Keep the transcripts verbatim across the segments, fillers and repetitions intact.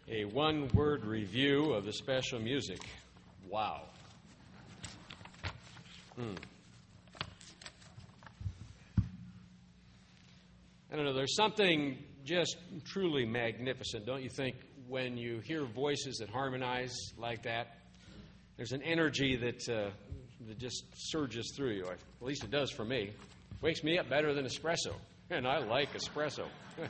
A one-word review of the special music. Wow. Hmm. I don't know, there's something just truly magnificent, don't you think, when you hear voices that harmonize like that? There's an energy that, uh, that just surges through you. At least it does for me. Wakes me up better than espresso, and I like espresso.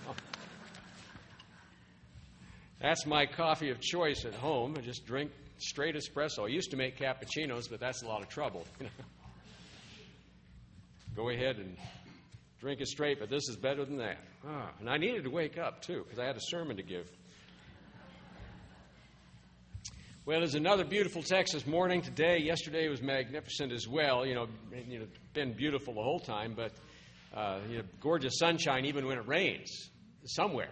That's my coffee of choice at home. I just drink straight espresso. I used to make cappuccinos, but that's a lot of trouble. Go ahead and drink it straight, but this is better than that. Ah, and I needed to wake up, too, because I had a sermon to give. Well, there's another beautiful Texas morning today. Yesterday was magnificent as well. You know, you know, been beautiful the whole time, but uh, you know, gorgeous sunshine even when it rains somewhere.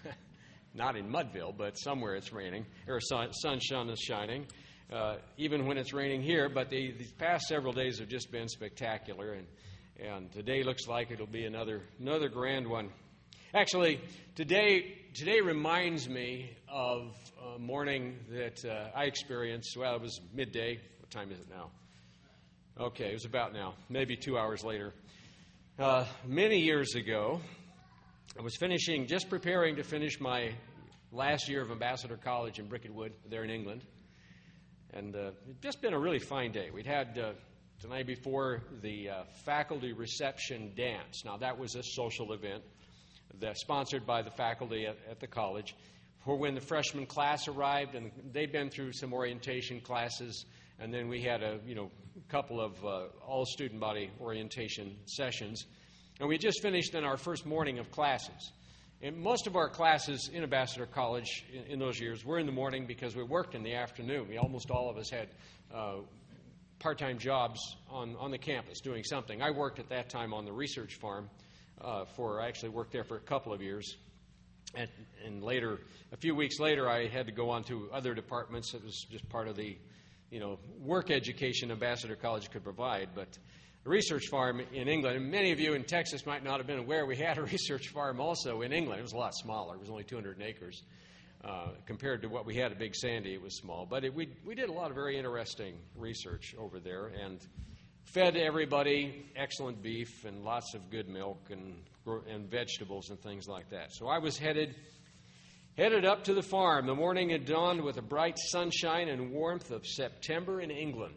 Not in Mudville, but somewhere it's raining, or sun, sunshine is shining, uh, even when it's raining here. But the, these past several days have just been spectacular, and and today looks like it'll be another another grand one. Actually, today today reminds me of a morning that uh, I experienced. Well, it was midday. What time is it now? Okay, it was about now, maybe two hours later. Uh, many years ago, I was finishing, just preparing to finish my last year of Ambassador College in Bricketwood, there in England. And uh, it'd just been a really fine day. We'd had, uh, the night before, the uh, faculty reception dance. Now, that was a social event that sponsored by the faculty at, at the college for when the freshman class arrived, and they'd been through some orientation classes, and then we had a, you know, couple of uh, all-student body orientation sessions. And we just finished in our first morning of classes. And most of our classes in Ambassador College in, in those years were in the morning because we worked in the afternoon. We almost all of us had uh, part-time jobs on, on the campus doing something. I worked at that time on the research farm uh, for, I actually worked there for a couple of years. And, and later, a few weeks later, I had to go on to other departments. It was just part of the, you know, work education Ambassador College could provide. But a research farm in England, and many of you in Texas might not have been aware we had a research farm also in England. It was a lot smaller. It was only two hundred acres. Uh, compared to what we had at Big Sandy, it was small. But it, we, we did a lot of very interesting research over there and fed everybody excellent beef and lots of good milk and, and vegetables and things like that. So I was headed, headed up to the farm. The morning had dawned with the bright sunshine and warmth of September in England.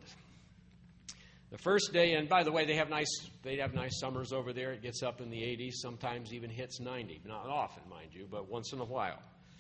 The first day, and by the way, they have nice they have nice summers over there. It gets up in the eighties, sometimes even hits ninety. Not often, mind you, but once in a while.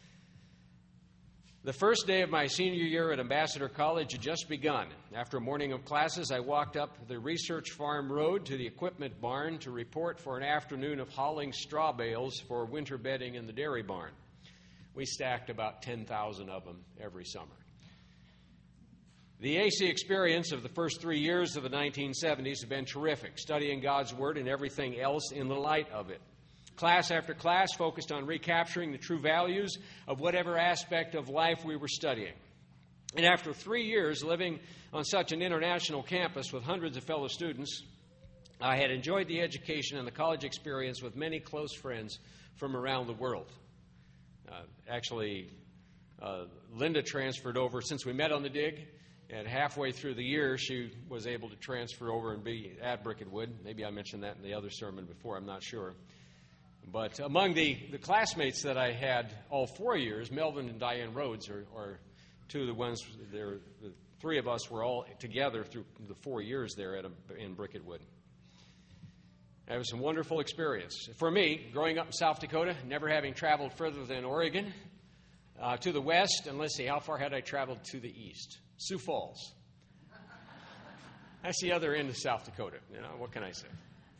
The first day of my senior year at Ambassador College had just begun. After a morning of classes, I walked up the research farm road to the equipment barn to report for an afternoon of hauling straw bales for winter bedding in the dairy barn. We stacked about ten thousand of them every summer. The A C experience of the first three years of the nineteen seventies have been terrific, studying God's Word and everything else in the light of it. Class after class focused on recapturing the true values of whatever aspect of life we were studying. And after three years living on such an international campus with hundreds of fellow students, I had enjoyed the education and the college experience with many close friends from around the world. Uh, actually, uh, Linda transferred over since we met on the dig. And halfway through the year, she was able to transfer over and be at Bricketwood. Maybe I mentioned that in the other sermon before, I'm not sure. But among the, the classmates that I had all four years, Melvin and Diane Rhodes are, are two of the ones, the three of us were all together through the four years there at a, in Bricketwood. It was a wonderful experience. For me, growing up in South Dakota, never having traveled further than Oregon, uh, to the west, and let's see, how far had I traveled to the east? Sioux Falls. That's the other end of South Dakota. You know, what can I say?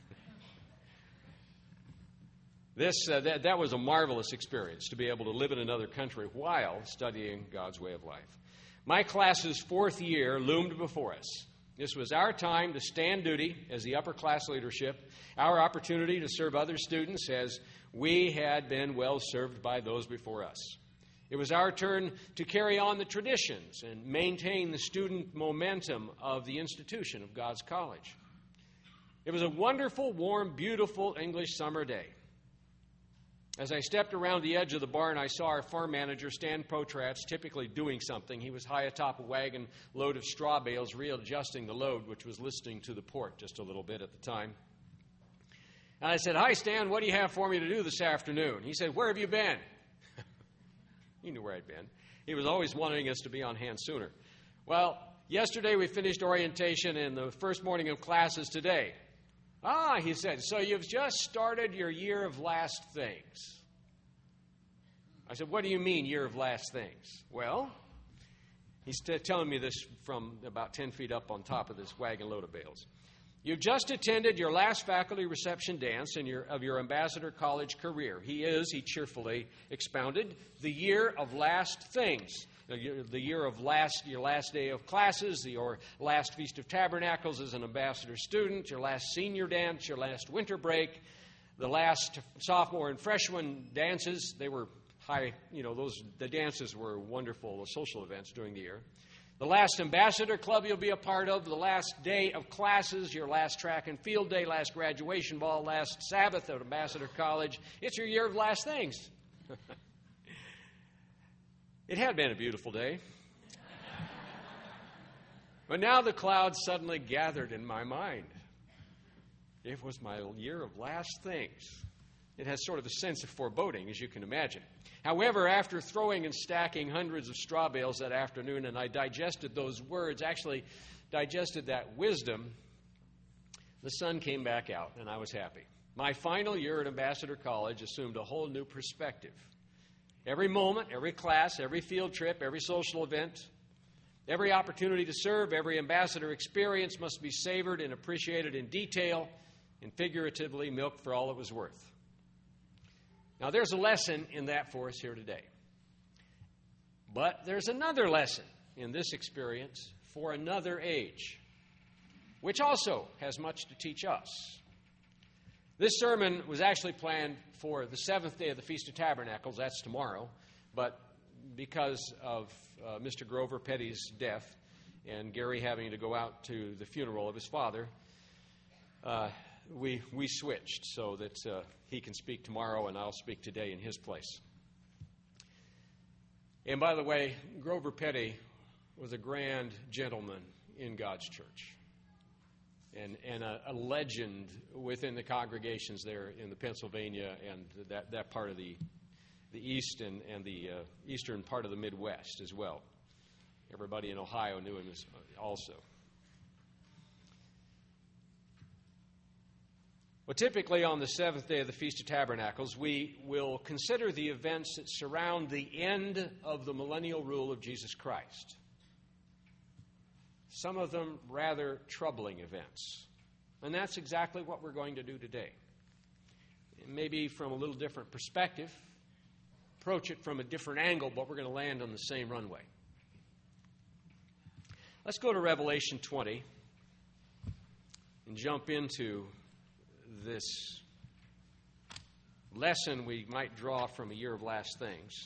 This uh, that, that was a marvelous experience to be able to live in another country while studying God's way of life. My class's fourth year loomed before us. This was our time to stand duty as the upper class leadership, our opportunity to serve other students as we had been well served by those before us. It was our turn to carry on the traditions and maintain the student momentum of the institution of God's college. It was a wonderful, warm, beautiful English summer day. As I stepped around the edge of the barn, I saw our farm manager, Stan Potratz, typically doing something. He was high atop a wagon load of straw bales, readjusting the load, which was listening to the port just a little bit at the time. And I said, "Hi, Stan, what do you have for me to do this afternoon?" He said, "Where have you been?" He knew where I'd been. He was always wanting us to be on hand sooner. "Well, yesterday we finished orientation and the first morning of class is today." "Ah," he said, "so you've just started your year of last things." I said, "What do you mean, year of last things?" "Well," he's t- telling me this from about ten feet up on top of this wagon load of bales. "You've just attended your last faculty reception dance in your, of your Ambassador College career. He is," he cheerfully expounded, "the year of last things. The year of last, your last day of classes, your last Feast of Tabernacles as an ambassador student, your last senior dance, your last winter break, the last sophomore and freshman dances." They were high, you know, those the dances were wonderful social events during the year. "The last ambassador club you'll be a part of, the last day of classes, your last track and field day, last graduation ball, last Sabbath at Ambassador College. It's your year of last things." It had been a beautiful day. But now the clouds suddenly gathered in my mind. It was my year of last things. It has sort of a sense of foreboding, as you can imagine. However, after throwing and stacking hundreds of straw bales that afternoon, and I digested those words, actually digested that wisdom, the sun came back out, and I was happy. My final year at Ambassador College assumed a whole new perspective. Every moment, every class, every field trip, every social event, every opportunity to serve, every ambassador experience must be savored and appreciated in detail and figuratively milked for all it was worth. Now, there's a lesson in that for us here today. But there's another lesson in this experience for another age, which also has much to teach us. This sermon was actually planned for the seventh day of the Feast of Tabernacles. That's tomorrow. But because of uh, Mister Grover Petty's death and Gary having to go out to the funeral of his father, uh, we we switched so that uh, he can speak tomorrow and I'll speak today in his place. And by the way, Grover Petty was a grand gentleman in God's church. And, and a, a legend within the congregations there in the Pennsylvania and that, that part of the the east and, and the uh, eastern part of the Midwest as well. Everybody in Ohio knew him as, also. Well, typically on the seventh day of the Feast of Tabernacles, we will consider the events that surround the end of the millennial rule of Jesus Christ. Some of them rather troubling events. And that's exactly what we're going to do today. Maybe from a little different perspective, approach it from a different angle, but we're going to land on the same runway. Let's go to Revelation twenty and jump into this lesson we might draw from a year of last things.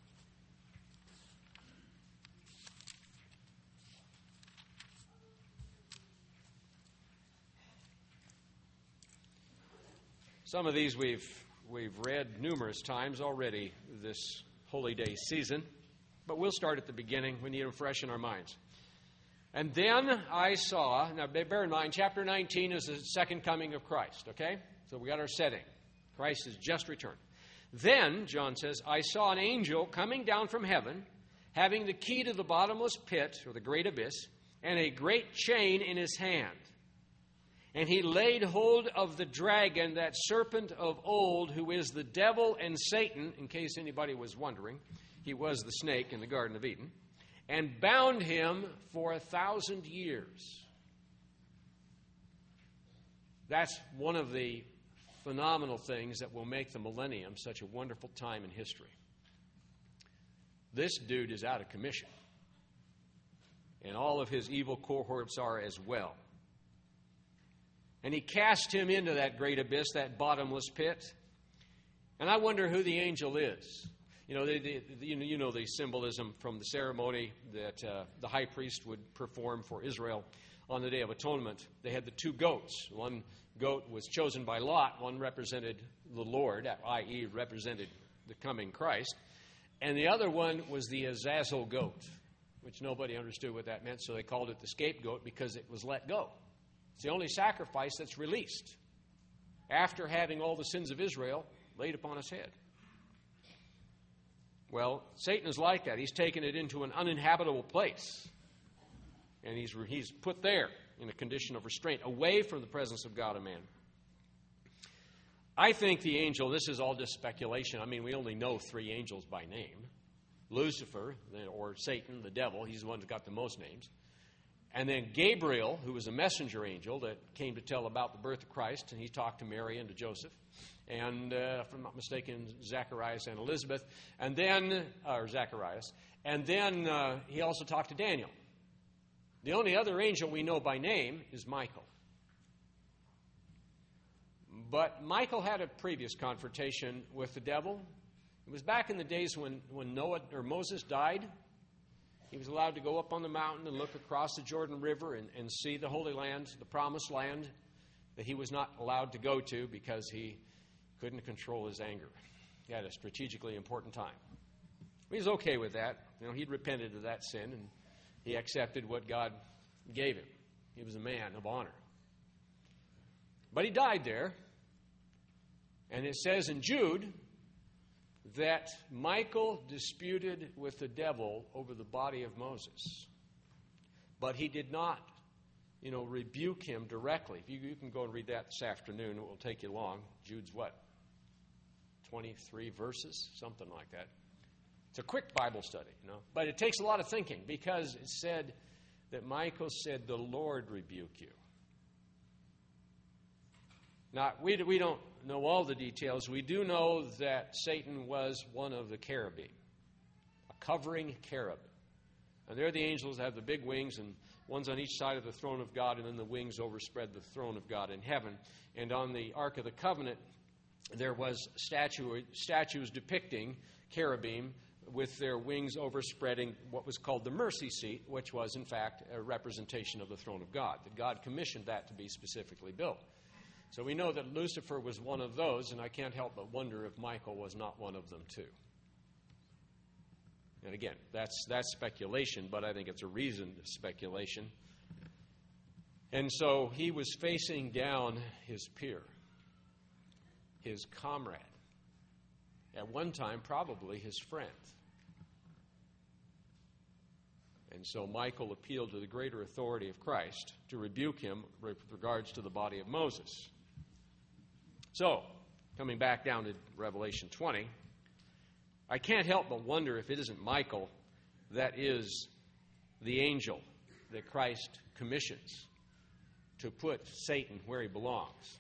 Some of these we've we've read numerous times already this holy day season, but we'll start at the beginning. We need them fresh in our minds. "And then I saw," now bear in mind, chapter nineteen is the second coming of Christ, okay? So we got our setting. Christ has just returned. "Then," John says, "I saw an angel coming down from heaven, having the key to the bottomless pit," or the great abyss, "and a great chain in his hand. And he laid hold of the dragon, that serpent of old, who is the devil and Satan," in case anybody was wondering. He was the snake in the Garden of Eden. "And bound him for a thousand years." That's one of the phenomenal things that will make the millennium such a wonderful time in history. This dude is out of commission. And all of his evil cohorts are as well. "And he cast him into that great abyss," that bottomless pit. And I wonder who the angel is. You know, they, they, you know the symbolism from the ceremony that uh, the high priest would perform for Israel on the Day of Atonement. They had the two goats. One goat was chosen by Lot. One represented the Lord, that is represented the coming Christ. And the other one was the Azazel goat, which nobody understood what that meant, so they called it the scapegoat because it was let go. It's the only sacrifice that's released after having all the sins of Israel laid upon his head. Well, Satan is like that. He's taken it into an uninhabitable place. And he's, he's put there in a condition of restraint, away from the presence of God and man. I think the angel, this is all just speculation. I mean, we only know three angels by name. Lucifer, or Satan, the devil, he's the one who's got the most names. And then Gabriel, who was a messenger angel that came to tell about the birth of Christ, and he talked to Mary and to Joseph. And, uh, if I'm not mistaken, Zacharias and Elizabeth. And then, or Zacharias. And then uh, he also talked to Daniel. The only other angel we know by name is Michael. But Michael had a previous confrontation with the devil. It was back in the days when, when Noah or Moses died. He was allowed to go up on the mountain and look across the Jordan River and, and see the Holy Land, the Promised Land, that he was not allowed to go to because he couldn't control his anger. He had a strategically important time. He was okay with that. You know, he'd repented of that sin, and he accepted what God gave him. He was a man of honor. But he died there. And it says in Jude that Michael disputed with the devil over the body of Moses. But he did not, you know, rebuke him directly. If you, you can go and read that this afternoon. It will take you long. Jude's what? twenty-three verses? Something like that. It's a quick Bible study, you know. But it takes a lot of thinking because it said that Michael said, "The Lord rebuke you." Now, we, we don't know all the details. We do know that Satan was one of the cherubim, a covering cherub. And they're the angels that have the big wings, and one's on each side of the throne of God, and then the wings overspread the throne of God in heaven. And on the Ark of the Covenant, there was statue, statues depicting cherubim with their wings overspreading what was called the mercy seat, which was, in fact, a representation of the throne of God. That God commissioned that to be specifically built. So we know that Lucifer was one of those, and I can't help but wonder if Michael was not one of them too. And again, that's that's speculation, but I think it's a reasoned speculation. And so he was facing down his peer, his comrade, at one time probably his friend. And so Michael appealed to the greater authority of Christ to rebuke him with regards to the body of Moses. So, coming back down to Revelation twenty, I can't help but wonder if it isn't Michael that is the angel that Christ commissions to put Satan where he belongs.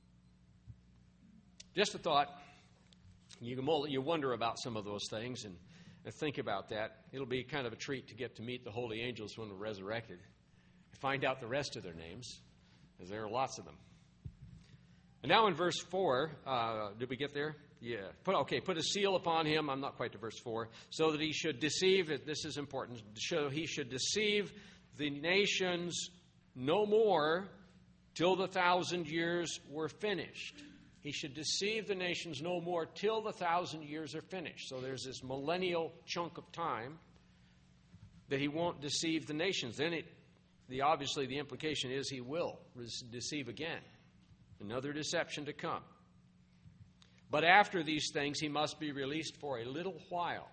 Just a thought. You can you wonder about some of those things and, and think about that. It'll be kind of a treat to get to meet the holy angels when we're resurrected. Find out the rest of their names, because there are lots of them. And now in verse four, uh, did we get there? Yeah. Put, okay, put a seal upon him. I'm not quite to verse four. So that he should deceive, this is important, so he should deceive the nations no more till the thousand years were finished. He should deceive the nations no more till the thousand years are finished. So there's this millennial chunk of time that he won't deceive the nations. Then it, the obviously the implication is he will deceive again. Another deception to come. But after these things, he must be released for a little while.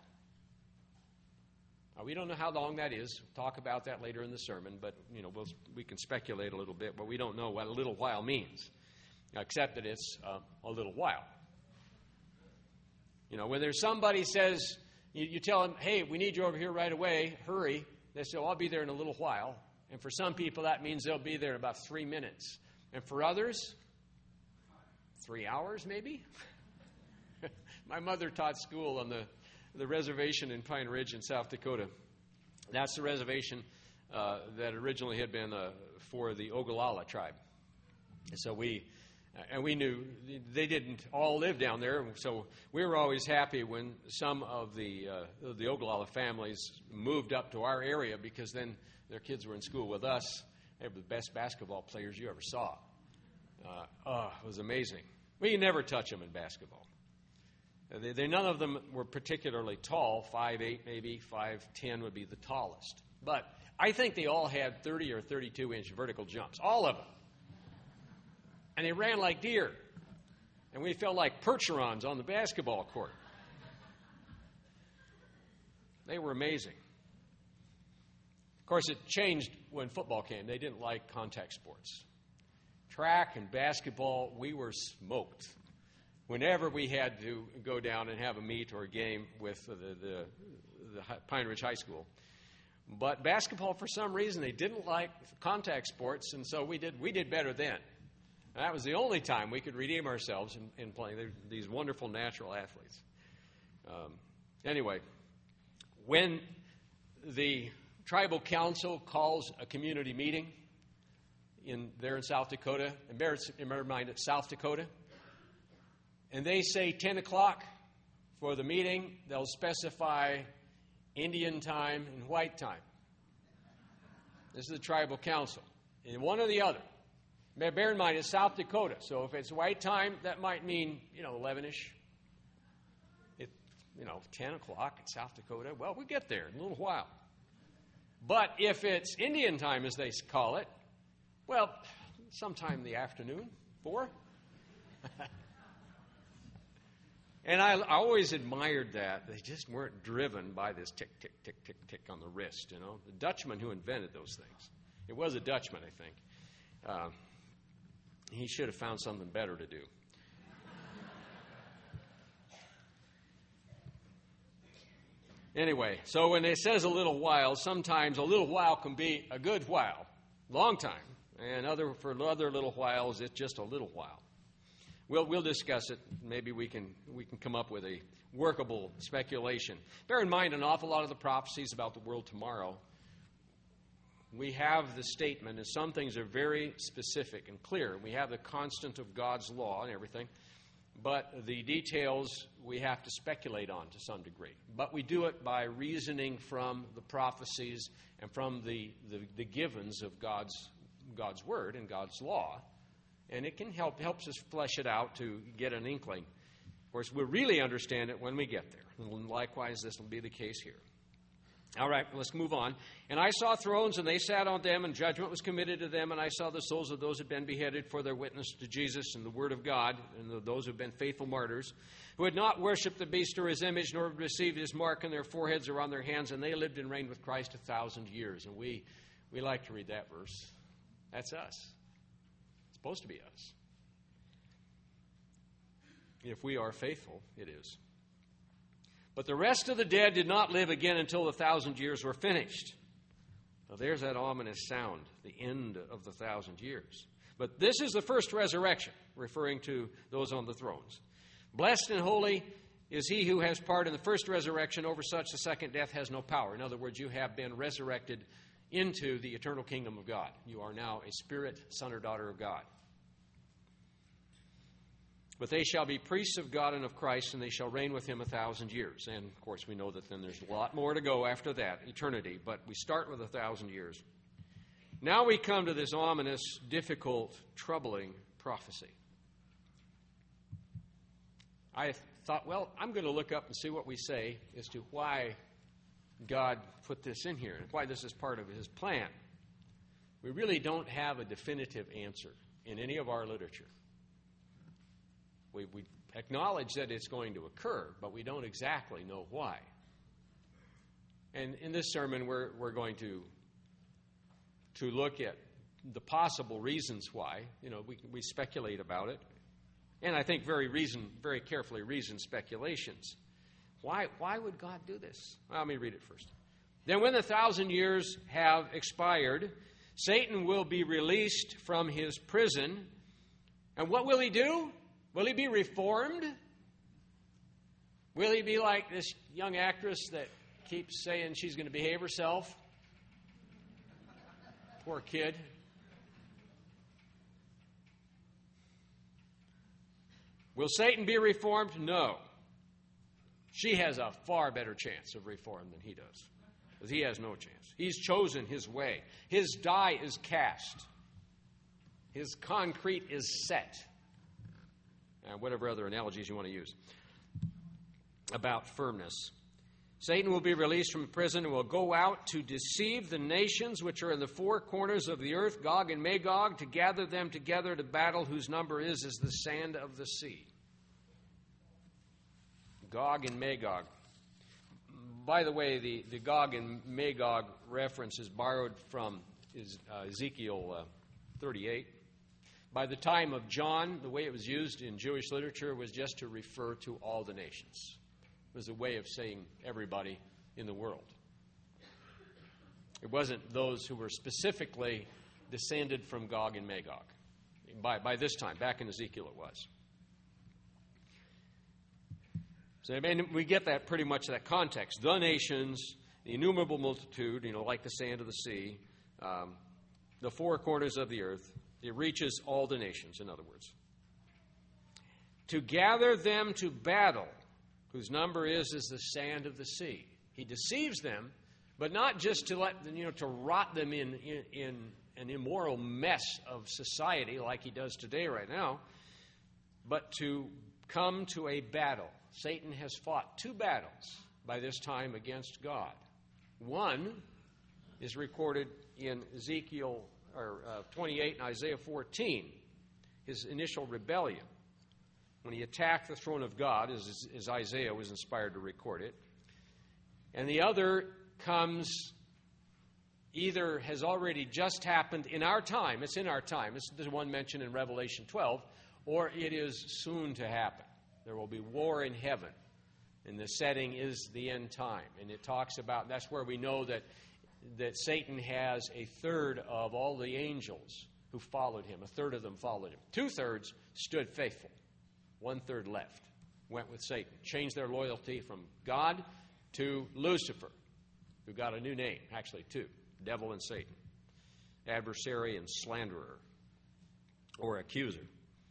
Now, we don't know how long that is. We'll talk about that later in the sermon, but you know, we'll, we can speculate a little bit, but we don't know what a little while means, except that it's uh, a little while. You know, when there's somebody says, you, you tell them, "Hey, we need you over here right away, hurry," they say, "Oh, I'll be there in a little while." And for some people, that means they'll be there in about three minutes. And for others, three hours maybe? My mother taught school on the, the reservation in Pine Ridge in South Dakota. That's the reservation uh, that originally had been uh, for the Ogallala tribe. And so we, uh, and we knew they didn't all live down there. So we were always happy when some of the uh, the Ogallala families moved up to our area, because then their kids were in school with us. They were the best basketball players you ever saw. Uh, oh, it was amazing. Well, you never touch them in basketball. They, they, none of them were particularly tall. five eight maybe, five ten would be the tallest. But I think they all had thirty or thirty-two inch vertical jumps, all of them. And they ran like deer. And we felt like percherons on the basketball court. They were amazing. Of course, it changed when football came. They didn't like contact sports. Track and basketball, we were smoked. Whenever we had to go down and have a meet or a game with the, the, the Pine Ridge High School. But basketball, for some reason, they didn't like contact sports, and so we did we did better then. And that was the only time we could redeem ourselves in, in playing. They're these wonderful natural athletes. Um, anyway, when the tribal council calls a community meeting in there in South Dakota, and bear in mind it's South Dakota, and they say ten o'clock for the meeting, they'll specify Indian time and white time. This is the tribal council. And one or the other. Bear in mind, it's South Dakota. So if it's white time, that might mean, you know, eleven-ish. It, you know, ten o'clock in South Dakota. Well, we get there in a little while. But if it's Indian time, as they call it, well, sometime in the afternoon, four. And I, I always admired that. They just weren't driven by this tick, tick, tick, tick, tick on the wrist, you know. The Dutchman who invented those things. It was a Dutchman, I think. Uh, he should have found something better to do. Anyway, so when it says a little while, sometimes a little while can be a good while, long time. And other for other little whiles, it's just a little while. We'll we'll discuss it. Maybe we can we can come up with a workable speculation. Bear in mind, an awful lot of the prophecies about the world tomorrow, we have the statement, and some things are very specific and clear. We have the constant of God's law and everything, but the details we have to speculate on to some degree. But we do it by reasoning from the prophecies and from the the, the givens of God's God's word and God's law. And it can help helps us flesh it out to get an inkling. Of course, we'll really understand it when we get there. And likewise, this will be the case here. All right, let's move on. And I saw thrones, and they sat on them, and judgment was committed to them. And I saw the souls of those who had been beheaded for their witness to Jesus and the word of God, and those who have been faithful martyrs, who had not worshipped the beast or his image, nor received his mark on their foreheads or on their hands. And they lived and reigned with Christ a thousand years. And we, we like to read that verse. That's us. Supposed to be us. If we are faithful, it is. But the rest of the dead did not live again until the thousand years were finished. Now there's that ominous sound, the end of the thousand years. But this is the first resurrection, referring to those on the thrones. Blessed and holy is he who has part in the first resurrection. Over such the second death has no power. In other words, you have been resurrected into the eternal kingdom of God. You are now a spirit, son or daughter of God. But they shall be priests of God and of Christ, and they shall reign with him a thousand years. And, of course, we know that then there's a lot more to go after that, eternity. But we start with a thousand years. Now we come to this ominous, difficult, troubling prophecy. I thought, well, I'm going to look up and see what we say as to why God put this in here and why this is part of his plan. We really don't have a definitive answer in any of our literature. We, we acknowledge that it's going to occur, but we don't exactly know why. And in this sermon, we're, we're going to, to look at the possible reasons why. You know, we, we speculate about it. And I think very reason, very carefully reasoned speculations. Why, why would God do this? Well, let me read it first. Then when the thousand years have expired, Satan will be released from his prison. And what will he do? Will he be reformed? Will he be like this young actress that keeps saying she's going to behave herself? Poor kid. Will Satan be reformed? No. She has a far better chance of reform than he does. Because he has no chance. He's chosen his way. His die is cast. His concrete is set. And whatever other analogies you want to use about firmness. Satan will be released from prison and will go out to deceive the nations which are in the four corners of the earth, Gog and Magog, to gather them together to battle, whose number is as the sand of the sea. Gog and Magog. By the way, the, the Gog and Magog reference is borrowed from uh, Ezekiel uh, thirty-eight. By the time of John, the way it was used in Jewish literature was just to refer to all the nations. It was a way of saying everybody in the world. It wasn't those who were specifically descended from Gog and Magog. By, by this time, back in Ezekiel it was. So I mean, we get that pretty much that context. The nations, the innumerable multitude, you know, like the sand of the sea, um, the four corners of the earth. It reaches all the nations, in other words. To gather them to battle, whose number is as the sand of the sea. He deceives them, but not just to let them, you know, to rot them in, in, in an immoral mess of society like he does today right now, but to come to a battle. Satan has fought two battles by this time against God. One is recorded in Ezekiel or, uh, twenty-eight and Isaiah fourteen, his initial rebellion, when he attacked the throne of God, as, as Isaiah was inspired to record it. And the other comes, either has already just happened in our time, it's in our time, it's the one mentioned in Revelation twelve, or it is soon to happen. There will be war in heaven, and the setting is the end time. And it talks about, that's where we know that, that Satan has a third of all the angels who followed him. A third of them followed him. Two-thirds stood faithful. One-third left, went with Satan, changed their loyalty from God to Lucifer, who got a new name, actually two, devil and Satan, adversary and slanderer, or accuser.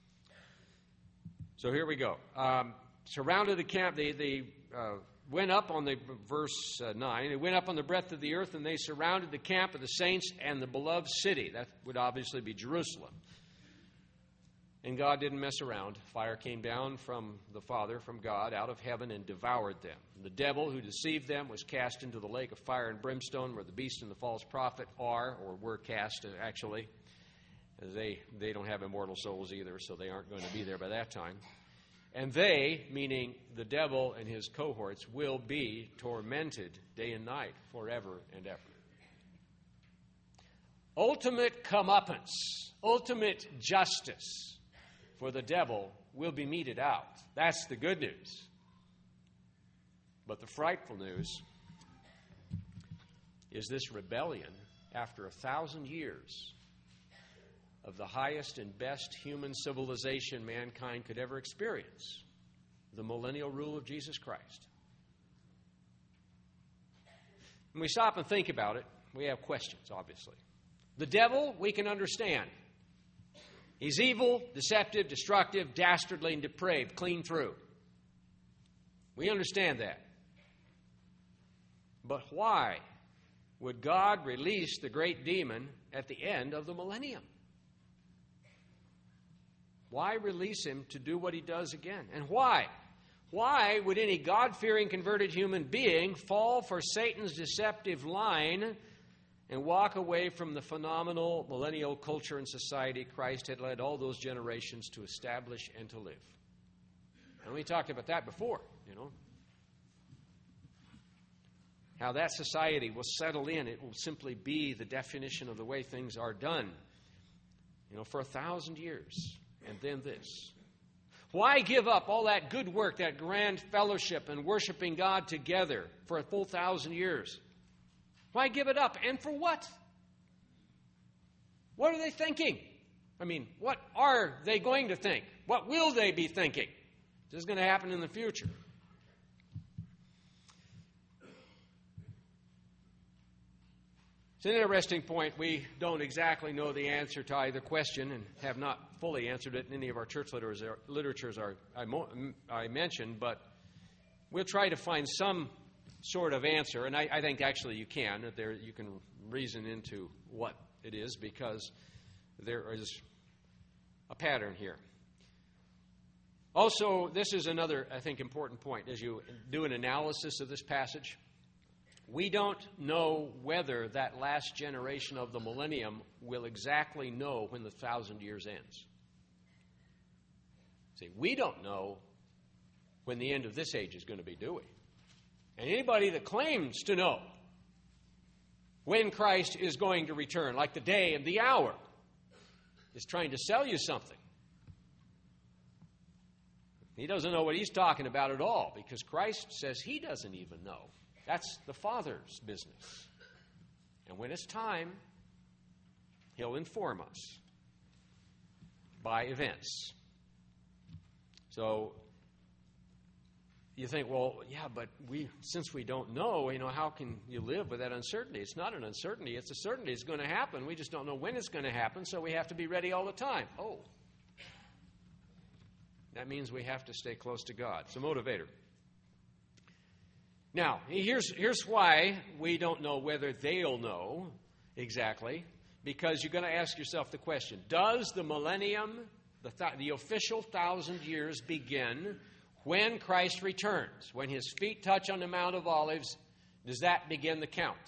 So here we go. Um, surrounded the camp, they, they uh, went up on the, verse uh, nine, they went up on the breadth of the earth, and they surrounded the camp of the saints and the beloved city. That would obviously be Jerusalem. And God didn't mess around. Fire came down from the Father, from God, out of heaven, and devoured them. And the devil who deceived them was cast into the lake of fire and brimstone, where the beast and the false prophet are, or were cast, uh, actually. They, they don't have immortal souls either, so they aren't going to be there by that time. And they, meaning the devil and his cohorts, will be tormented day and night forever and ever. Ultimate comeuppance, ultimate justice for the devil will be meted out. That's the good news. But the frightful news is this rebellion after a thousand years of the highest and best human civilization mankind could ever experience, the millennial rule of Jesus Christ. When we stop and think about it, we have questions, obviously. The devil, we can understand. He's evil, deceptive, destructive, dastardly, and depraved, clean through. We understand that. But why would God release the great demon at the end of the millennium? Why release him to do what he does again? And why? Why would any God-fearing converted human being fall for Satan's deceptive line and walk away from the phenomenal millennial culture and society Christ had led all those generations to establish and to live? And we talked about that before, you know. How that society will settle in. It will simply be the definition of the way things are done, you know, for a thousand years. And then this. Why give up all that good work, that grand fellowship and worshiping God together for a full thousand years? Why give it up? And for what? What are they thinking? I mean, what are they going to think? What will they be thinking? This is going to happen in the future. It's an interesting point. We don't exactly know the answer to either question and have not fully answered it in any of our church literatures I mentioned, but we'll try to find some sort of answer, and I, I think actually you can. There, you can reason into what it is, because there is a pattern here. Also, this is another, I think, important point as you do an analysis of this passage. We don't know whether that last generation of the millennium will exactly know when the thousand years ends. See, we don't know when the end of this age is going to be, do we? And anybody that claims to know when Christ is going to return, like the day and the hour, is trying to sell you something. He doesn't know what he's talking about at all, because Christ says he doesn't even know. That's the Father's business. And when it's time, he'll inform us by events. So you think, well, yeah, but we, since we don't know, you know, how can you live with that uncertainty? It's not an uncertainty. It's a certainty. It's going to happen. We just don't know when it's going to happen, so we have to be ready all the time. Oh, that means we have to stay close to God. It's a motivator. Now, here's, here's why we don't know whether they'll know exactly, because you're going to ask yourself the question, does the millennium, the, th- the official thousand years, begin when Christ returns? When his feet touch on the Mount of Olives, does that begin the count?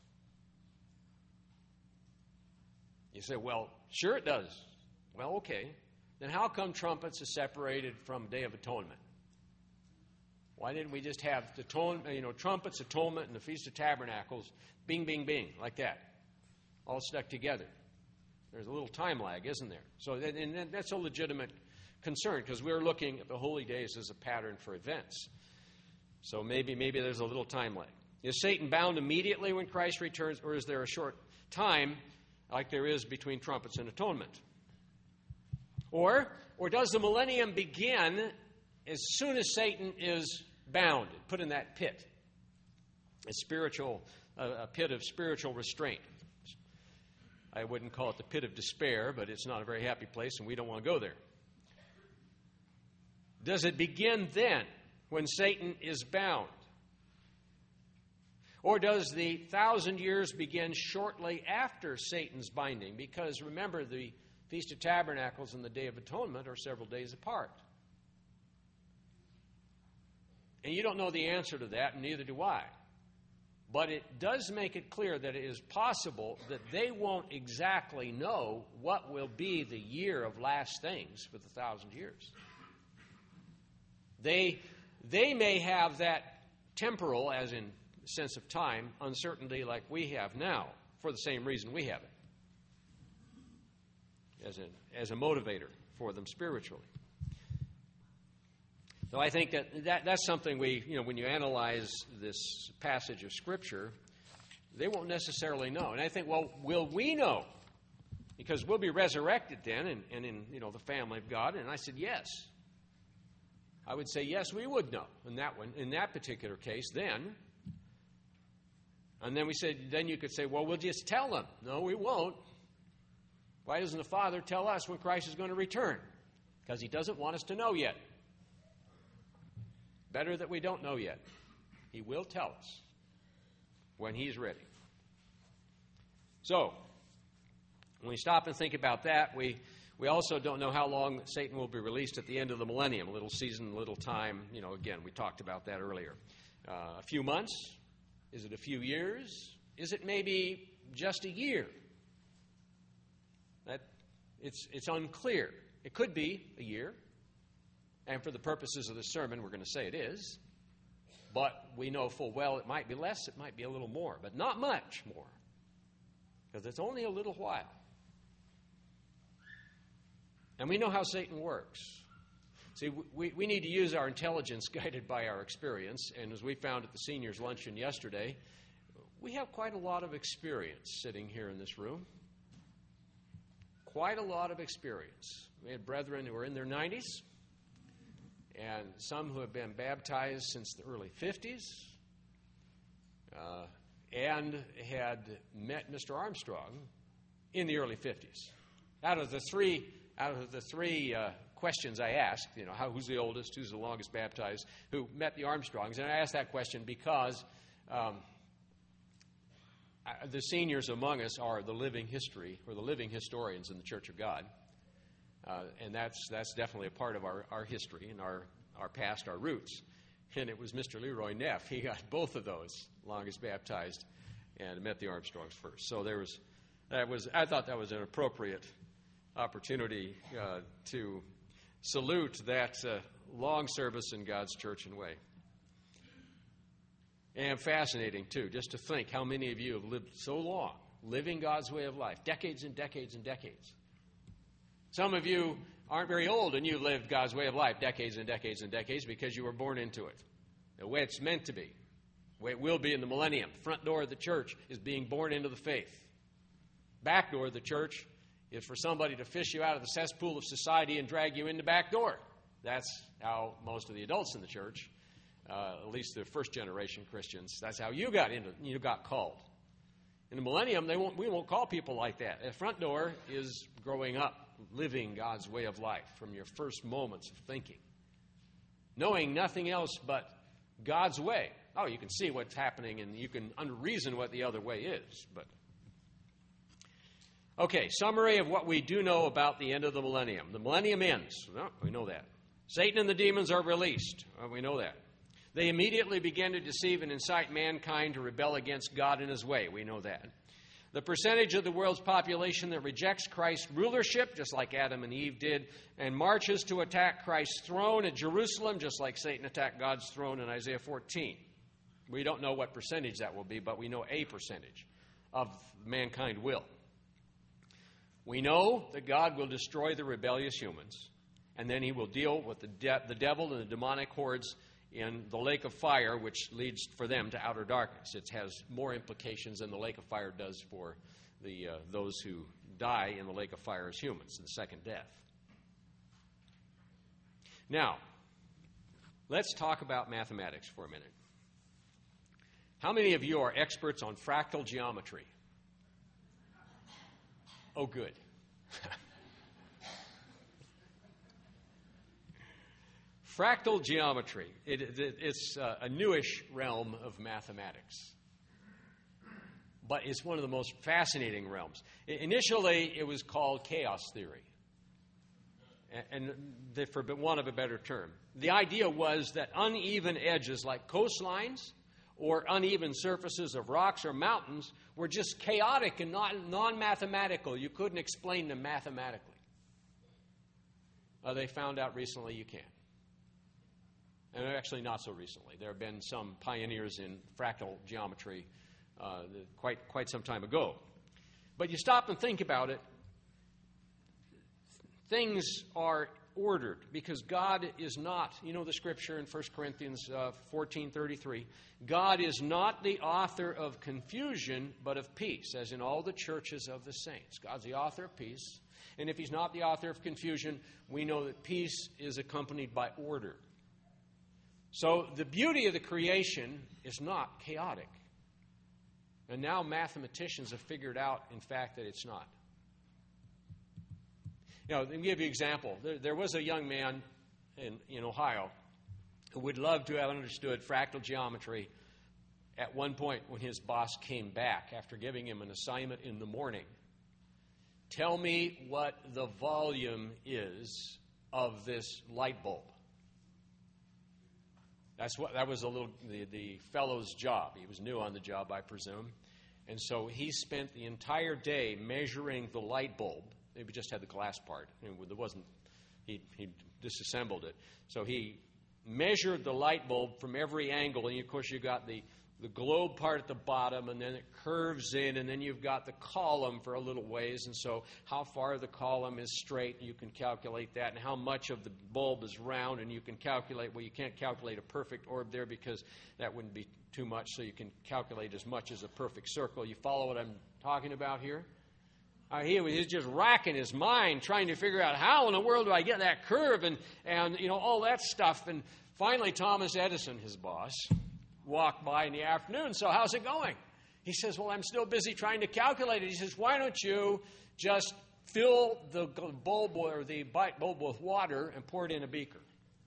You say, well, sure it does. Well, okay. Then how come trumpets are separated from Day of Atonement? Why didn't we just have the tone, you know, trumpets, atonement, and the Feast of Tabernacles, bing, bing, bing, like that, all stuck together? There's a little time lag, isn't there? So, and that's a legitimate concern, because we're looking at the holy days as a pattern for events. So maybe, maybe there's a little time lag. Is Satan bound immediately when Christ returns, or is there a short time, like there is between trumpets and atonement? Or, or does the millennium begin as soon as Satan is bound, put in that pit, a spiritual, uh, a pit of spiritual restraint? I wouldn't call it the pit of despair, but it's not a very happy place, and we don't want to go there. Does it begin then, when Satan is bound? Or does the thousand years begin shortly after Satan's binding? Because remember, the Feast of Tabernacles and the Day of Atonement are several days apart. And you don't know the answer to that, and neither do I. But it does make it clear that it is possible that they won't exactly know what will be the year of last things for the thousand years. They, they may have that temporal, as in sense of time, uncertainty like we have now, for the same reason we have it. As a, as a motivator for them spiritually. So I think that, that that's something we, you know, when you analyze this passage of Scripture, they won't necessarily know. And I think, well, will we know? Because we'll be resurrected then and, and in, you know, the family of God. And I said, yes. I would say, yes, we would know in that one, in that particular case then. And then we said, then you could say, well, we'll just tell them. No, we won't. Why doesn't the Father tell us when Christ is going to return? Because he doesn't want us to know yet. Better that we don't know yet. He will tell us when he's ready. So, when we stop and think about that, we, we also don't know how long Satan will be released at the end of the millennium. A little season, a little time. You know, again, we talked about that earlier. Uh, a few months? Is it a few years? Is it maybe just a year? That it's it's unclear. It could be a year, and for the purposes of this sermon, we're going to say it is. But we know full well it might be less, it might be a little more, but not much more, because it's only a little while. And we know how Satan works. See, we, we need to use our intelligence guided by our experience, and as we found at the seniors' luncheon yesterday, we have quite a lot of experience sitting here in this room. Quite a lot of experience. We had brethren who were in their nineties, and some who have been baptized since the early fifties, uh, and had met Mister Armstrong in the early fifties. Out of the three, out of the three uh, questions I asked, you know, how, who's the oldest, who's the longest baptized, who met the Armstrongs, and I asked that question because um, the seniors among us are the living history, or the living historians in the Church of God. Uh, and that's that's definitely a part of our, our history and our, our past, our roots. And it was Mister Leroy Neff. He got both of those, longest baptized, and met the Armstrongs first. So there was, that was I thought that was an appropriate opportunity uh, to salute that uh, long service in God's church and way. And fascinating, too, just to think how many of you have lived so long, living God's way of life, decades and decades and decades. Some of you aren't very old and you lived God's way of life decades and decades and decades because you were born into it. The way it's meant to be, the way it will be in the millennium. Front door of the church is being born into the faith. Back door of the church is for somebody to fish you out of the cesspool of society and drag you in the back door. That's how most of the adults in the church, uh, at least the first generation Christians, that's how you got into, you got called. In the millennium, they won't, we won't call people like that. The front door is growing up, living God's way of life from your first moments of thinking, knowing nothing else but God's way. Oh, you can see what's happening and you can unreason what the other way is. But okay, summary of what we do know about the end of the millennium. The millennium ends. Well, we know that. Satan and the demons are released. Well, we know that. They immediately begin to deceive and incite mankind to rebel against God and his way. We know that. The percentage of the world's population that rejects Christ's rulership, just like Adam and Eve did, and marches to attack Christ's throne at Jerusalem, just like Satan attacked God's throne in Isaiah fourteen. We don't know what percentage that will be, but we know a percentage of mankind will. We know that God will destroy the rebellious humans, and then he will deal with the, de- the devil and the demonic hordes in the lake of fire, which leads for them to outer darkness. It has more implications than the lake of fire does for the uh, those who die in the lake of fire as humans, the second death. Now, let's talk about mathematics for a minute. How many of you are experts on fractal geometry? Oh, good. Fractal geometry, it, it, it's uh, a newish realm of mathematics. But it's one of the most fascinating realms. I, initially, it was called chaos theory. And, and the, for want of a better term, the idea was that uneven edges like coastlines or uneven surfaces of rocks or mountains were just chaotic and not non-mathematical. You couldn't explain them mathematically. Uh, they found out recently you can. And actually not so recently. There have been some pioneers in fractal geometry uh, quite, quite some time ago. But you stop and think about it, things are ordered because God is not, you know the scripture in First Corinthians uh, fourteen thirty-three, God is not the author of confusion, but of peace, as in all the churches of the saints. God's the author of peace. And if he's not the author of confusion, we know that peace is accompanied by order. So the beauty of the creation is not chaotic. And now mathematicians have figured out, in fact, that it's not. You know, let me give you an example. There, there was a young man in, in Ohio who would love to have understood fractal geometry at one point when his boss came back after giving him an assignment in the morning. Tell me what the volume is of this light bulb. That's what that was a little the, the fellow's job. He was new on the job, I presume. And so he spent the entire day measuring the light bulb. He just had the glass part. There wasn't he, he disassembled it. So he measured the light bulb from every angle, and of course you got the the globe part at the bottom, and then it curves in, and then you've got the column for a little ways, and so how far the column is straight, you can calculate that, and how much of the bulb is round, and you can calculate, well, you can't calculate a perfect orb there because that wouldn't be too much, so you can calculate as much as a perfect circle. You follow what I'm talking about here? Uh, he was just racking his mind trying to figure out how in the world do I get that curve and, and you know, all that stuff. And finally, Thomas Edison, his boss, walked by in the afternoon. So how's it going? He says, well, I'm still busy trying to calculate it. He says, why don't you just fill the bulb or the bulb with water and pour it in a beaker?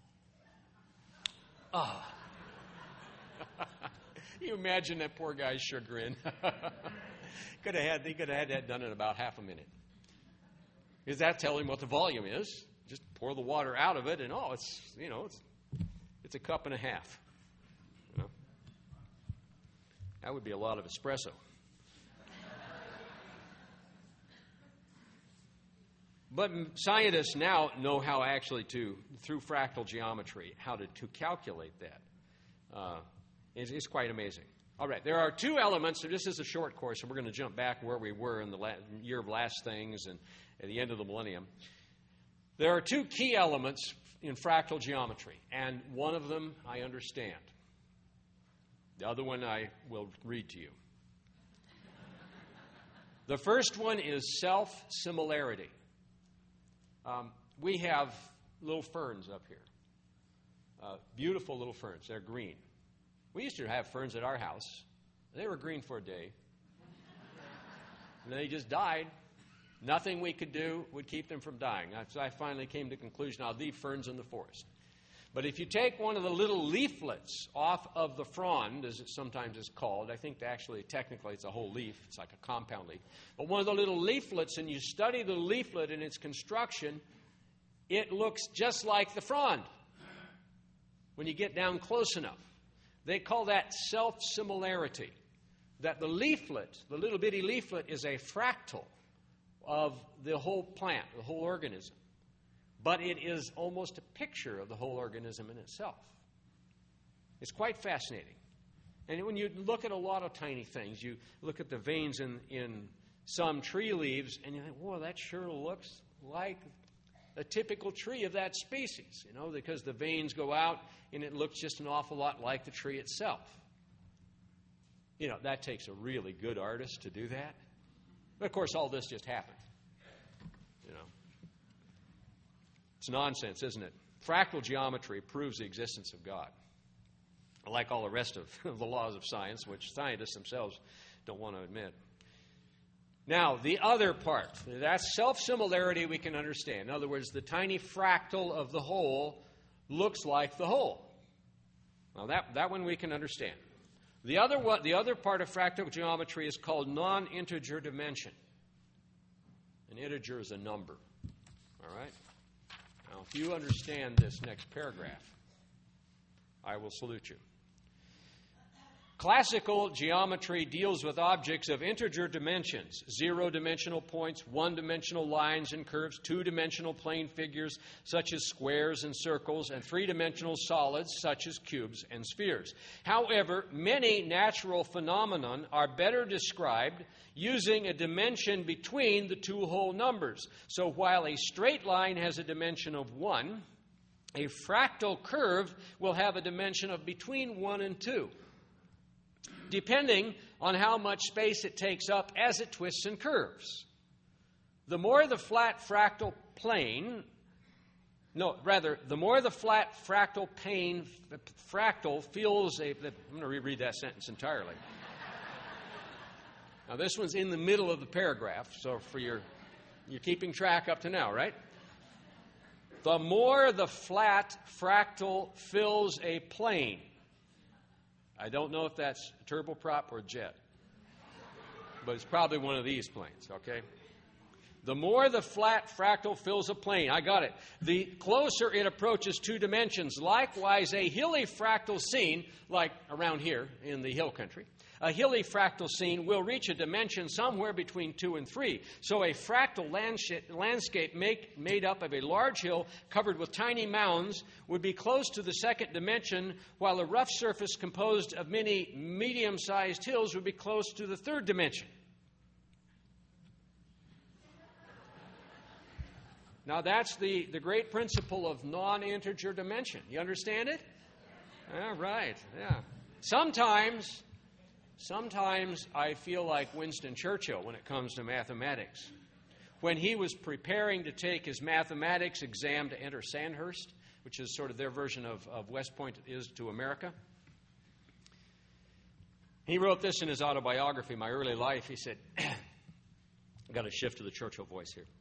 Ah. Oh. You imagine that poor guy's chagrin. could have had, he could have had that done in about half a minute. Is that telling what the volume is? Just pour the water out of it, and oh, it's you know, it's it's a cup and a half. You know? That would be a lot of espresso. But scientists now know how actually to, through fractal geometry, how to, to calculate that. Uh, it's, it's quite amazing. All right, there are two elements. So this is a short course, and we're going to jump back where we were in the la- year of last things and at the end of the millennium. There are two key elements in fractal geometry, and one of them I understand. The other one I will read to you. The first one is self-similarity. Um, we have little ferns up here. Uh, beautiful little ferns. They're green. We used to have ferns at our house. They were green for a day. And they just died. Nothing we could do would keep them from dying. So I finally came to the conclusion, I'll leave ferns in the forest. But if you take one of the little leaflets off of the frond, as it sometimes is called, I think actually technically it's a whole leaf. It's like a compound leaf. But one of the little leaflets, and you study the leaflet and its construction, it looks just like the frond when you get down close enough. They call that self-similarity. That the leaflet, the little bitty leaflet, is a fractal of the whole plant, the whole organism. But it is almost a picture of the whole organism in itself. It's quite fascinating. And when you look at a lot of tiny things, you look at the veins in, in some tree leaves, and you think, whoa, that sure looks like a typical tree of that species, you know, because the veins go out, and it looks just an awful lot like the tree itself. You know, that takes a really good artist to do that. But, of course, all this just happened. You know. It's nonsense, isn't it? Fractal geometry proves the existence of God, like all the rest of the laws of science, which scientists themselves don't want to admit. Now, the other part, that's self-similarity we can understand. In other words, the tiny fractal of the whole looks like the whole. Now, that, that one we can understand. The other, one, the other part of fractal geometry is called non-integer dimension. An integer is a number. All right? Now, if you understand this next paragraph, I will salute you. Classical geometry deals with objects of integer dimensions, zero-dimensional points, one-dimensional lines and curves, two-dimensional plane figures such as squares and circles, and three-dimensional solids such as cubes and spheres. However, many natural phenomena are better described using a dimension between the two whole numbers. So while a straight line has a dimension of one, a fractal curve will have a dimension of between one and two, depending on how much space it takes up as it twists and curves. The more the flat fractal plane, no, rather, the more the flat fractal plane, fractal feels a, I'm going to reread that sentence entirely. Now, this one's in the middle of the paragraph, so for your, you're keeping track up to now, right? The more the flat fractal fills a plane. I don't know if that's turboprop or jet, but it's probably one of these planes, okay? The more the flat fractal fills a plane, I got it, the closer it approaches two dimensions. Likewise, a hilly fractal scene, like around here in the hill country, a hilly fractal scene will reach a dimension somewhere between two and three. So a fractal landscape make, made up of a large hill covered with tiny mounds would be close to the second dimension, while a rough surface composed of many medium-sized hills would be close to the third dimension. Now that's the, the great principle of non-integer dimension. You understand it? All right, yeah. Sometimes... Sometimes I feel like Winston Churchill when it comes to mathematics. When he was preparing to take his mathematics exam to enter Sandhurst, which is sort of their version of, of West Point is to America, he wrote this in his autobiography, My Early Life. He said, I've got to shift to the Churchill voice here.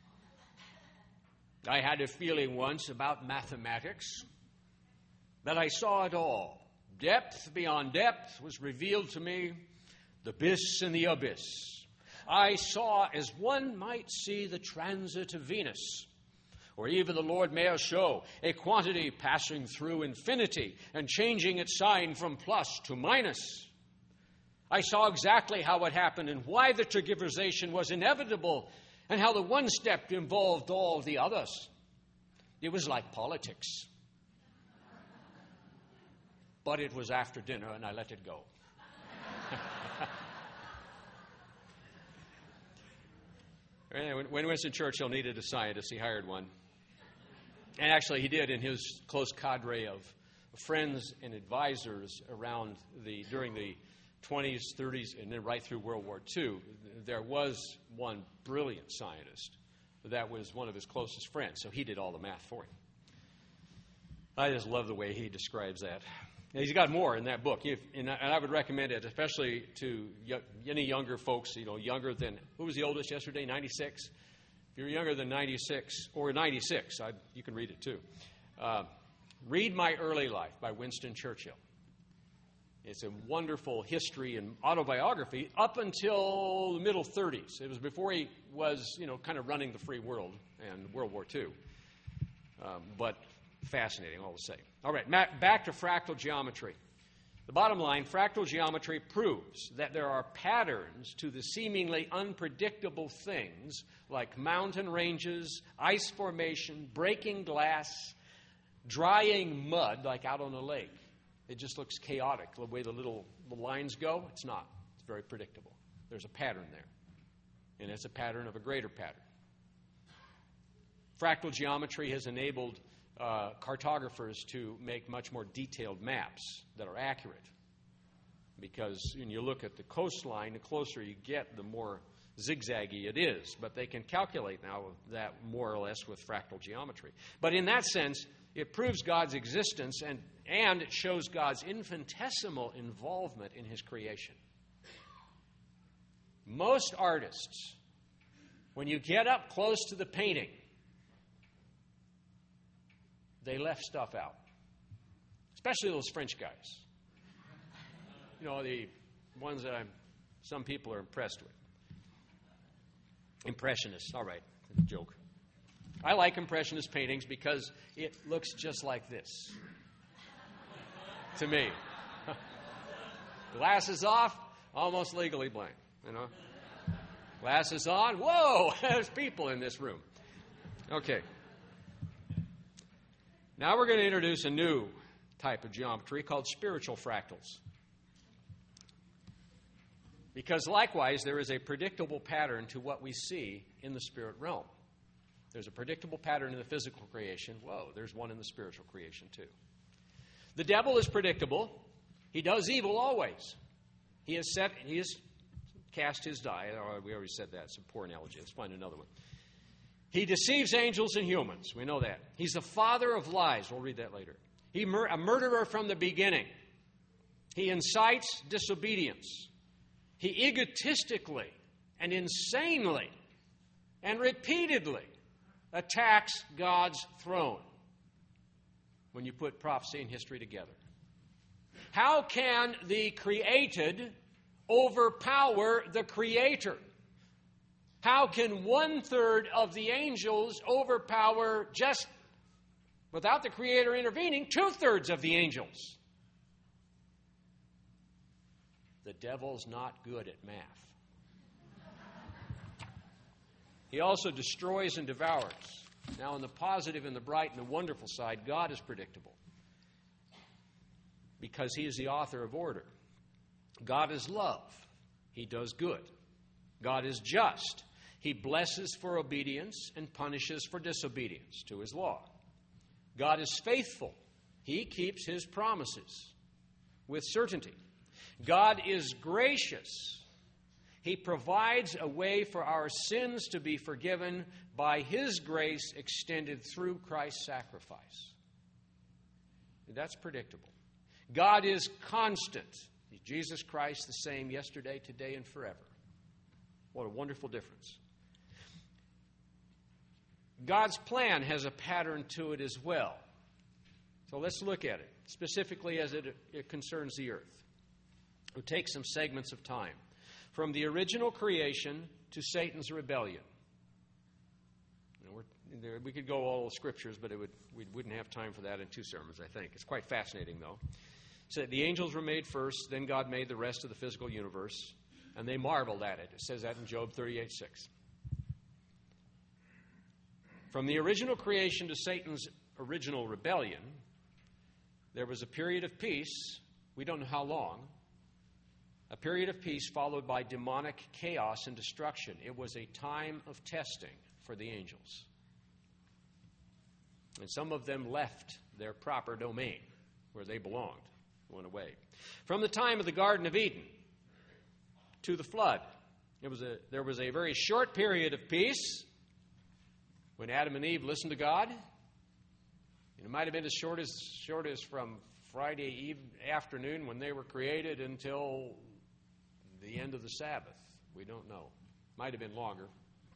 I had a feeling once about mathematics that I saw it all. Depth beyond depth was revealed to me, the abyss and the abyss. I saw as one might see the transit of Venus, or even the Lord Mayor show a quantity passing through infinity and changing its sign from plus to minus. I saw exactly how it happened and why the tergiversation was inevitable and how the one step involved all the others. It was like politics. But it was after dinner and I let it go. When Winston Churchill needed a scientist, he hired one. And actually, he did in his close cadre of friends and advisors around the during the twenties, thirties, and then right through World War Two. There was one brilliant scientist that was one of his closest friends, so he did all the math for him. I just love the way he describes that. And he's got more in that book, if, and, I, and I would recommend it, especially to y- any younger folks, you know, younger than, who was the oldest yesterday, ninety-six? If you're younger than ninety-six, or ninety-six, I, you can read it too. Uh, read My Early Life by Winston Churchill. It's a wonderful history and autobiography up until the middle thirties. It was before he was, you know, kind of running the free world and World War Two. Um, but fascinating all the same. All right, back to fractal geometry. The bottom line, fractal geometry proves that there are patterns to the seemingly unpredictable things like mountain ranges, ice formation, breaking glass, drying mud like out on a lake. It just looks chaotic the way the little the lines go. It's not. It's very predictable. There's a pattern there. And it's a pattern of a greater pattern. Fractal geometry has enabled uh, cartographers to make much more detailed maps that are accurate. Because when you look at the coastline, the closer you get, the more zigzaggy it is. But they can calculate now that more or less with fractal geometry. But in that sense, it proves God's existence and, and it shows God's infinitesimal involvement in His creation. Most artists, when you get up close to the painting, they left stuff out. Especially those French guys. You know, the ones that I'm, some people are impressed with. Impressionists, all right, joke. I like Impressionist paintings because it looks just like this. To me. Glasses off, almost legally blind, you know. Glasses on, whoa, there's people in this room. Okay. Now we're going to introduce a new type of geometry called spiritual fractals. Because likewise, there is a predictable pattern to what we see in the spirit realm. There's a predictable pattern in the physical creation. Whoa, there's one in the spiritual creation too. The devil is predictable. He does evil always. He has set, he has cast his die. Oh, we already said that. It's a poor analogy. Let's find another one. He deceives angels and humans. We know that. He's the father of lies. We'll read that later. He's mur- a murderer from the beginning. He incites disobedience. He egotistically and insanely and repeatedly attacks God's throne when you put prophecy and history together. How can the created overpower the Creator? How can one-third of the angels overpower, just without the Creator intervening, two-thirds of the angels? The devil's not good at math. He also destroys and devours. Now, on the positive and the bright and the wonderful side, God is predictable because He is the author of order. God is love. He does good. God is just. He blesses for obedience and punishes for disobedience to His law. God is faithful. He keeps His promises with certainty. God is gracious. He provides a way for our sins to be forgiven by His grace extended through Christ's sacrifice. That's predictable. God is constant. Jesus Christ the same yesterday, today, and forever. What a wonderful difference. God's plan has a pattern to it as well. So let's look at it, specifically as it, it concerns the earth. We'll take some segments of time. from the original creation to Satan's rebellion. You know, we're, there, we could go all the scriptures, but it would, we wouldn't have time for that in two sermons, I think. It's quite fascinating, though. So the angels were made first, then God made the rest of the physical universe, and they marveled at it. It says that in Job thirty-eight six. From the original creation to Satan's original rebellion, there was a period of peace. We don't know how long. A period of peace followed by demonic chaos and destruction. It was a time of testing for the angels. And some of them left their proper domain where they belonged, went away. From the time of the Garden of Eden to the flood, it was a, there was a very short period of peace when Adam and Eve listened to God. It might have been as short as, short as from Friday eve, afternoon when they were created until the end of the Sabbath. We don't know. Might have been longer.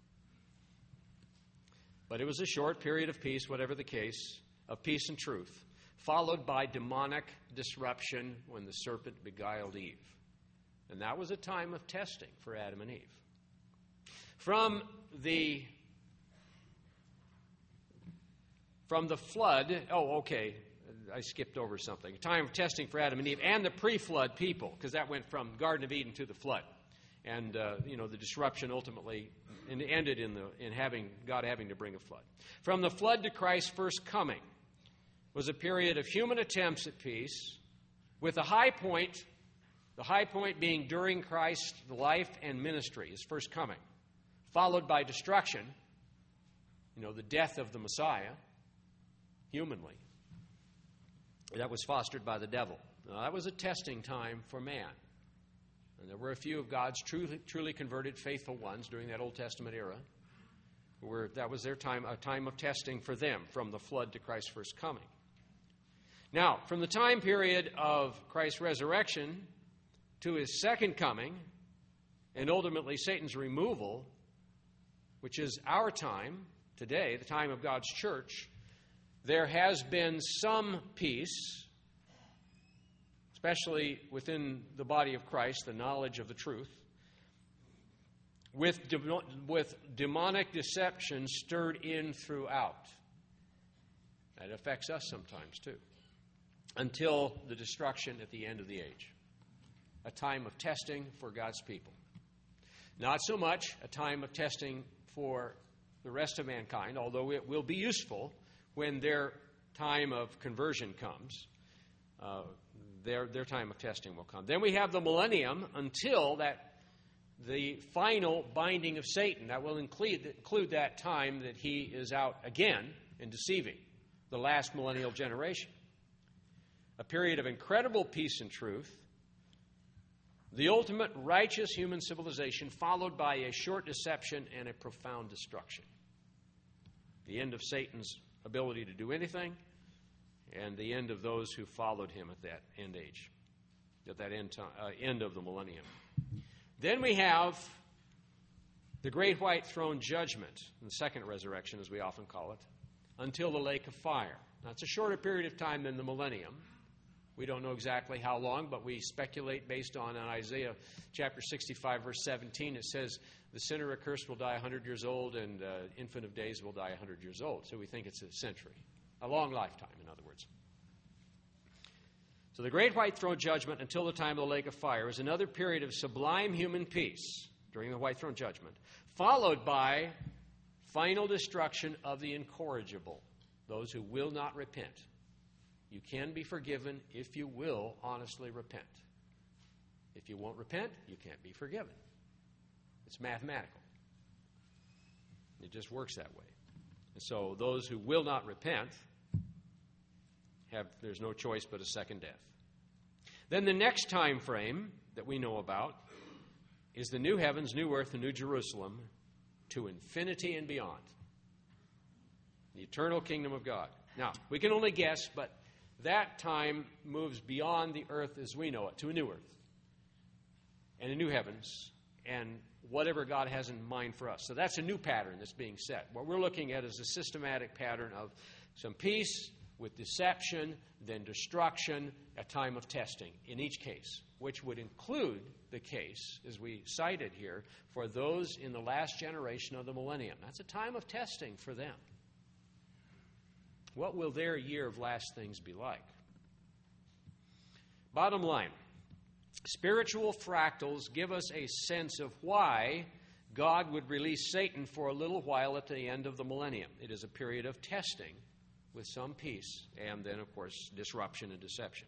But it was a short period of peace, whatever the case, of peace and truth, followed by demonic disruption when the serpent beguiled Eve. And that was a time of testing for Adam and Eve. From the from the flood, oh, okay, I skipped over something. A time of testing for Adam and Eve and the pre-flood people, because that went from Garden of Eden to the flood. And, uh, you know, the disruption ultimately ended in the in having God having to bring a flood. From the flood to Christ's first coming was a period of human attempts at peace, with the high point, the high point being during Christ's life and ministry, his first coming, followed by destruction, you know, the death of the Messiah, humanly. That was fostered by the devil. Now, that was a testing time for man. And there were a few of God's truly, truly converted, faithful ones during that Old Testament era, where that was their time, a time of testing for them, from the flood to Christ's first coming. Now, from the time period of Christ's resurrection to his second coming, and ultimately Satan's removal, which is our time today, the time of God's church, there has been some peace, especially within the body of Christ, the knowledge of the truth, with, de- with demonic deception stirred in throughout. That affects us sometimes too, until the destruction at the end of the age. A time of testing for God's people. Not so much a time of testing for the rest of mankind, although it will be useful when their time of conversion comes. Uh, their, their time of testing will come. Then we have the millennium until that the final binding of Satan. That will include, include that time that he is out again and deceiving the last millennial generation. A period of incredible peace and truth. The ultimate righteous human civilization, followed by a short deception and a profound destruction. The end of Satan's ability to do anything, and the end of those who followed him at that end age, at that end, time, uh, end of the millennium. Then we have the great white throne judgment, the second resurrection, as we often call it, until the lake of fire. Now, it's a shorter period of time than the millennium. We don't know exactly how long, but we speculate based on, on Isaiah chapter sixty-five, verse seventeen. It says, the sinner accursed will die one hundred years old, and uh, infant of days will die one hundred years old. So we think it's a century, a long lifetime, in other words. So the great white throne judgment until the time of the lake of fire is another period of sublime human peace during the white throne judgment, followed by final destruction of the incorrigible, those who will not repent. You can be forgiven if you will honestly repent. If you won't repent, you can't be forgiven. It's mathematical. It just works that way. And so those who will not repent, have there's no choice but a second death. Then the next time frame that we know about is the new heavens, new earth, and new Jerusalem to infinity and beyond. The eternal kingdom of God. Now, we can only guess, but that time moves beyond the earth as we know it to a new earth and a new heavens and whatever God has in mind for us. So that's a new pattern that's being set. What we're looking at is a systematic pattern of some peace with deception, then destruction, a time of testing in each case, which would include the case, as we cited here, for those in the last generation of the millennium. That's a time of testing for them. What will their year of last things be like? Bottom line, spiritual fractals give us a sense of why God would release Satan for a little while at the end of the millennium. It is a period of testing with some peace and then, of course, disruption and deception.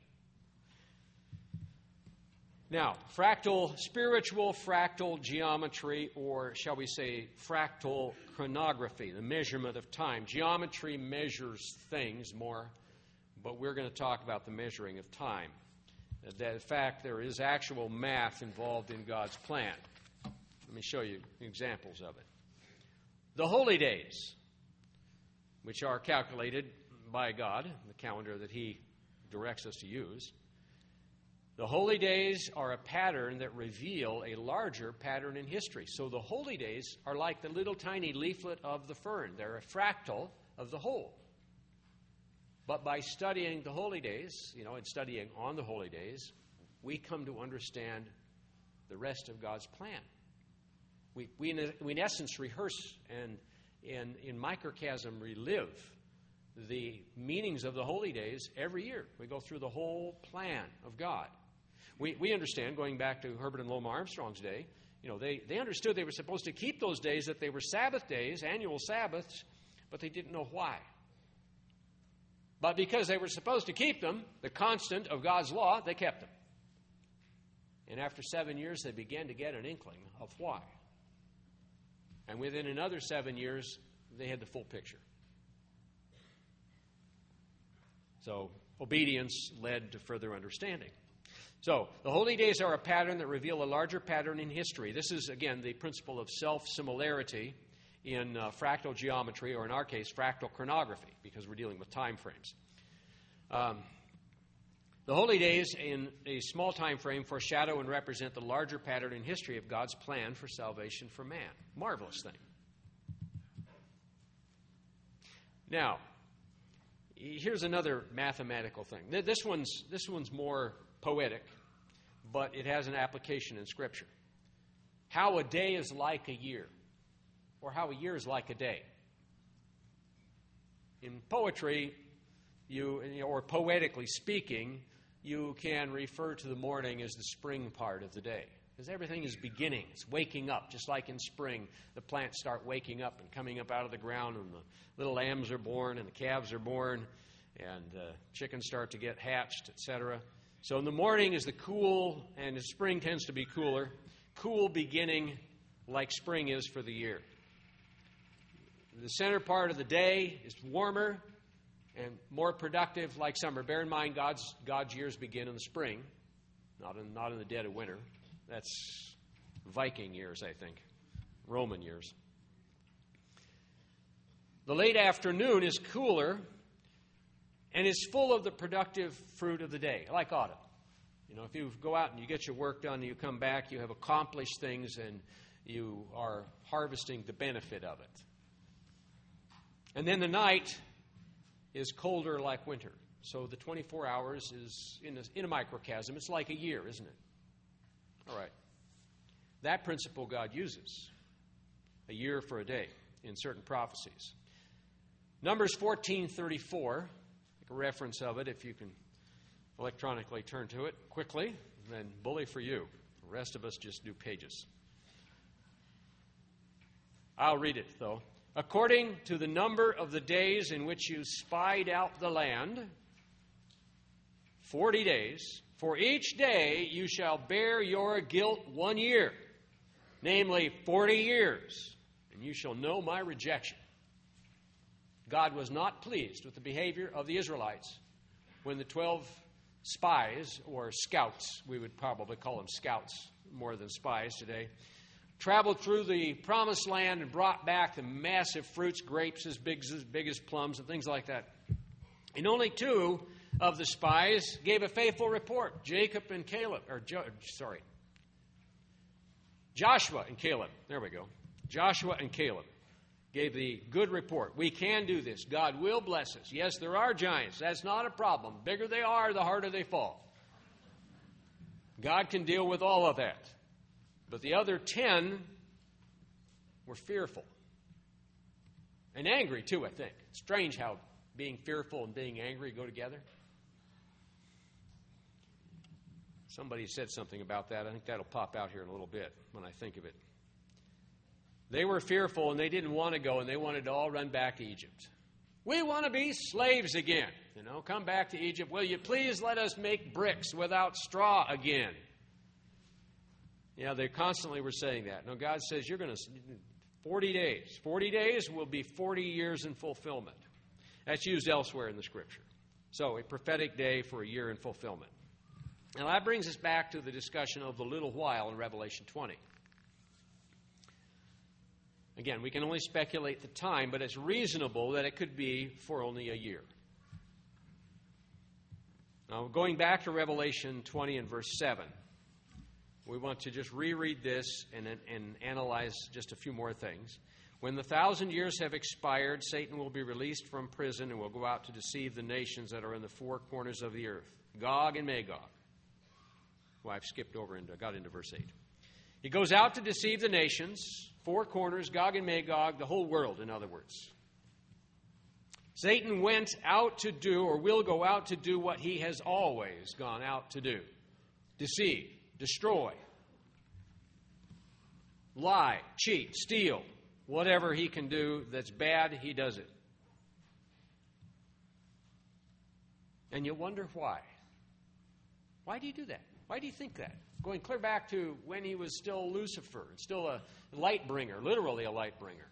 Now, fractal, spiritual fractal geometry, or shall we say fractal chronography, the measurement of time. Geometry measures things more, but we're going to talk about the measuring of time. That, in fact, there is actual math involved in God's plan. Let me show you examples of it. The holy days, which are calculated by God, the calendar that He directs us to use. The holy days are a pattern that reveal a larger pattern in history. So the holy days are like the little tiny leaflet of the fern. They're a fractal of the whole. But by studying the holy days, you know, and studying on the holy days, we come to understand the rest of God's plan. We, we, in, we in essence, rehearse and, and in microcosm relive the meanings of the holy days every year. We go through the whole plan of God. We, we understand, going back to Herbert and Loma Armstrong's day, you know, they, they understood they were supposed to keep those days, that they were Sabbath days, annual Sabbaths, but they didn't know why. But because they were supposed to keep them, the constant of God's law, they kept them. And after seven years, they began to get an inkling of why. And within another seven years, they had the full picture. So obedience led to further understanding. So the holy days are a pattern that reveal a larger pattern in history. This is, again, the principle of self-similarity in uh, fractal geometry, or in our case, fractal chronography, because we're dealing with time frames. Um, the holy days in a small time frame foreshadow and represent the larger pattern in history of God's plan for salvation for man. Marvelous thing. Now, here's another mathematical thing. This one's, this one's more poetic, but it has an application in Scripture. How a day is like a year, or how a year is like a day. In poetry, you, or poetically speaking, you can refer to the morning as the spring part of the day, because everything is beginning. It's waking up, just like in spring. The plants start waking up and coming up out of the ground, and the little lambs are born, and the calves are born, and uh, chickens start to get hatched, et cetera. So in the morning is the cool, and the spring tends to be cooler. Cool beginning, like spring is for the year. The center part of the day is warmer and more productive, like summer. Bear in mind, God's God's years begin in the spring, not in not in the dead of winter. That's Viking years, I think, Roman years. The late afternoon is cooler and is full of the productive fruit of the day, like autumn. You know, if you go out and you get your work done and you come back, you have accomplished things and you are harvesting the benefit of it. And then the night is colder like winter. So the twenty-four hours is in a, in a microcosm. It's like a year, isn't it? All right. That principle God uses, a year for a day, in certain prophecies. Numbers fourteen thirty-four, make a reference of it if you can electronically turn to it quickly, and then bully for you. The rest of us just do pages. I'll read it, though. According to the number of the days in which you spied out the land, forty days, for each day you shall bear your guilt one year, namely forty years, and you shall know my rejection. God was not pleased with the behavior of the Israelites when the twelve spies, or scouts, we would probably call them scouts more than spies today, traveled through the promised land and brought back the massive fruits, grapes as big as, big as plums and things like that. And only two of the spies gave a faithful report, Jacob and Caleb, or jo- sorry, Joshua and Caleb. There we go. Joshua and Caleb. gave the good report. We can do this. God will bless us. Yes, there are giants. That's not a problem. The bigger they are, the harder they fall. God can deal with all of that. But the other ten were fearful. And angry, too, I think. It's strange how being fearful and being angry go together. Somebody said something about that. I think that'll pop out here in a little bit when I think of it. They were fearful and they didn't want to go, and they wanted to all run back to Egypt. We want to be slaves again. You know, come back to Egypt. Will you please let us make bricks without straw again? Yeah, they constantly were saying that. No, God says you're going to, forty days. forty days will be forty years in fulfillment. That's used elsewhere in the Scripture. So, a prophetic day for a year in fulfillment. Now, that brings us back to the discussion of the little while in Revelation twenty. Again, we can only speculate the time, but it's reasonable that it could be for only a year. Now, going back to Revelation twenty and verse seven, we want to just reread this and, and analyze just a few more things. When the thousand years have expired, Satan will be released from prison and will go out to deceive the nations that are in the four corners of the earth, Gog and Magog. Well, I've skipped over and got into verse eight. He goes out to deceive the nations, four corners, Gog and Magog, the whole world, in other words. Satan went out to do, or will go out to do, what he has always gone out to do. Deceive, destroy, lie, cheat, steal. Whatever he can do that's bad, he does it. And you wonder why. Why do you do that? Why do you think that? Going clear back to when he was still Lucifer, still a light bringer, literally a light bringer.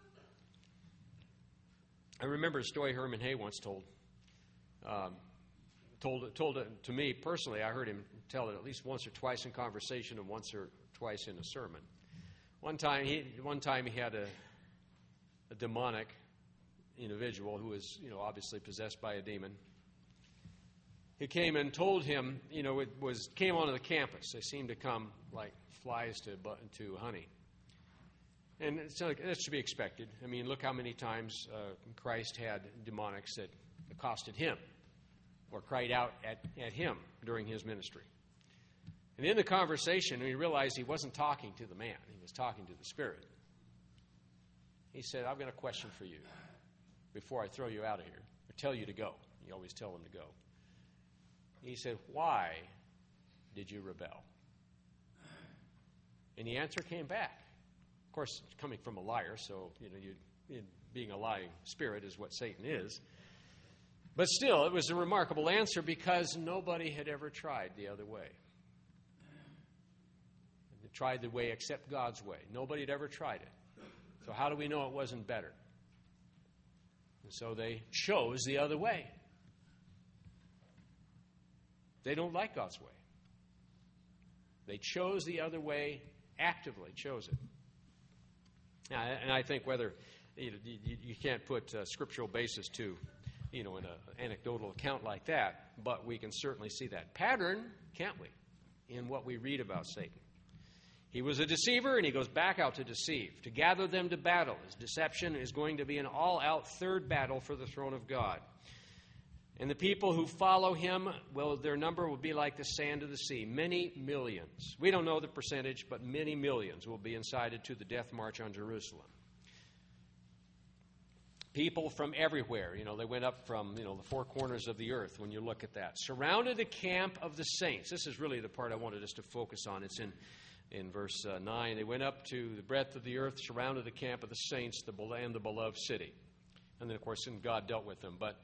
I remember a story Herman Hay once told. Um, told, told it to me personally. I heard him tell it at least once or twice in conversation and once or twice in a sermon. One time he, one time he had a, a demonic individual who was, you know, obviously possessed by a demon. He came and told him, you know, it was came onto the campus. They seemed to come like flies to to honey. And it's like, that should be expected. I mean, look how many times uh, Christ had demonics that accosted him or cried out at, at him during his ministry. And in the conversation, he realized he wasn't talking to the man. He was talking to the spirit. He said, I've got a question for you before I throw you out of here or tell you to go. You always tell him to go. He said, why did you rebel? And the answer came back. Of course, coming from a liar, so, you know, you, being a lying spirit is what Satan is. But still, it was a remarkable answer because nobody had ever tried the other way. They tried the way except God's way. Nobody had ever tried it. So how do we know it wasn't better? And so they chose the other way. They don't like God's way. They chose the other way, actively chose it. Now, and I think whether you, know, you, you can't put a scriptural basis to, you know, in an anecdotal account like that, but we can certainly see that pattern, can't we, in what we read about Satan. He was a deceiver, and he goes back out to deceive, to gather them to battle. His deception is going to be an all-out third battle for the throne of God. And the people who follow him, well, their number will be like the sand of the sea. Many millions. We don't know the percentage, but many millions will be incited to the death march on Jerusalem. People from everywhere, you know, they went up from, you know, the four corners of the earth when you look at that. Surrounded the camp of the saints. This is really the part I wanted us to focus on. It's in, in verse uh, nine. They went up to the breadth of the earth, surrounded the camp of the saints, the and the beloved city. And then, of course, God dealt with them. But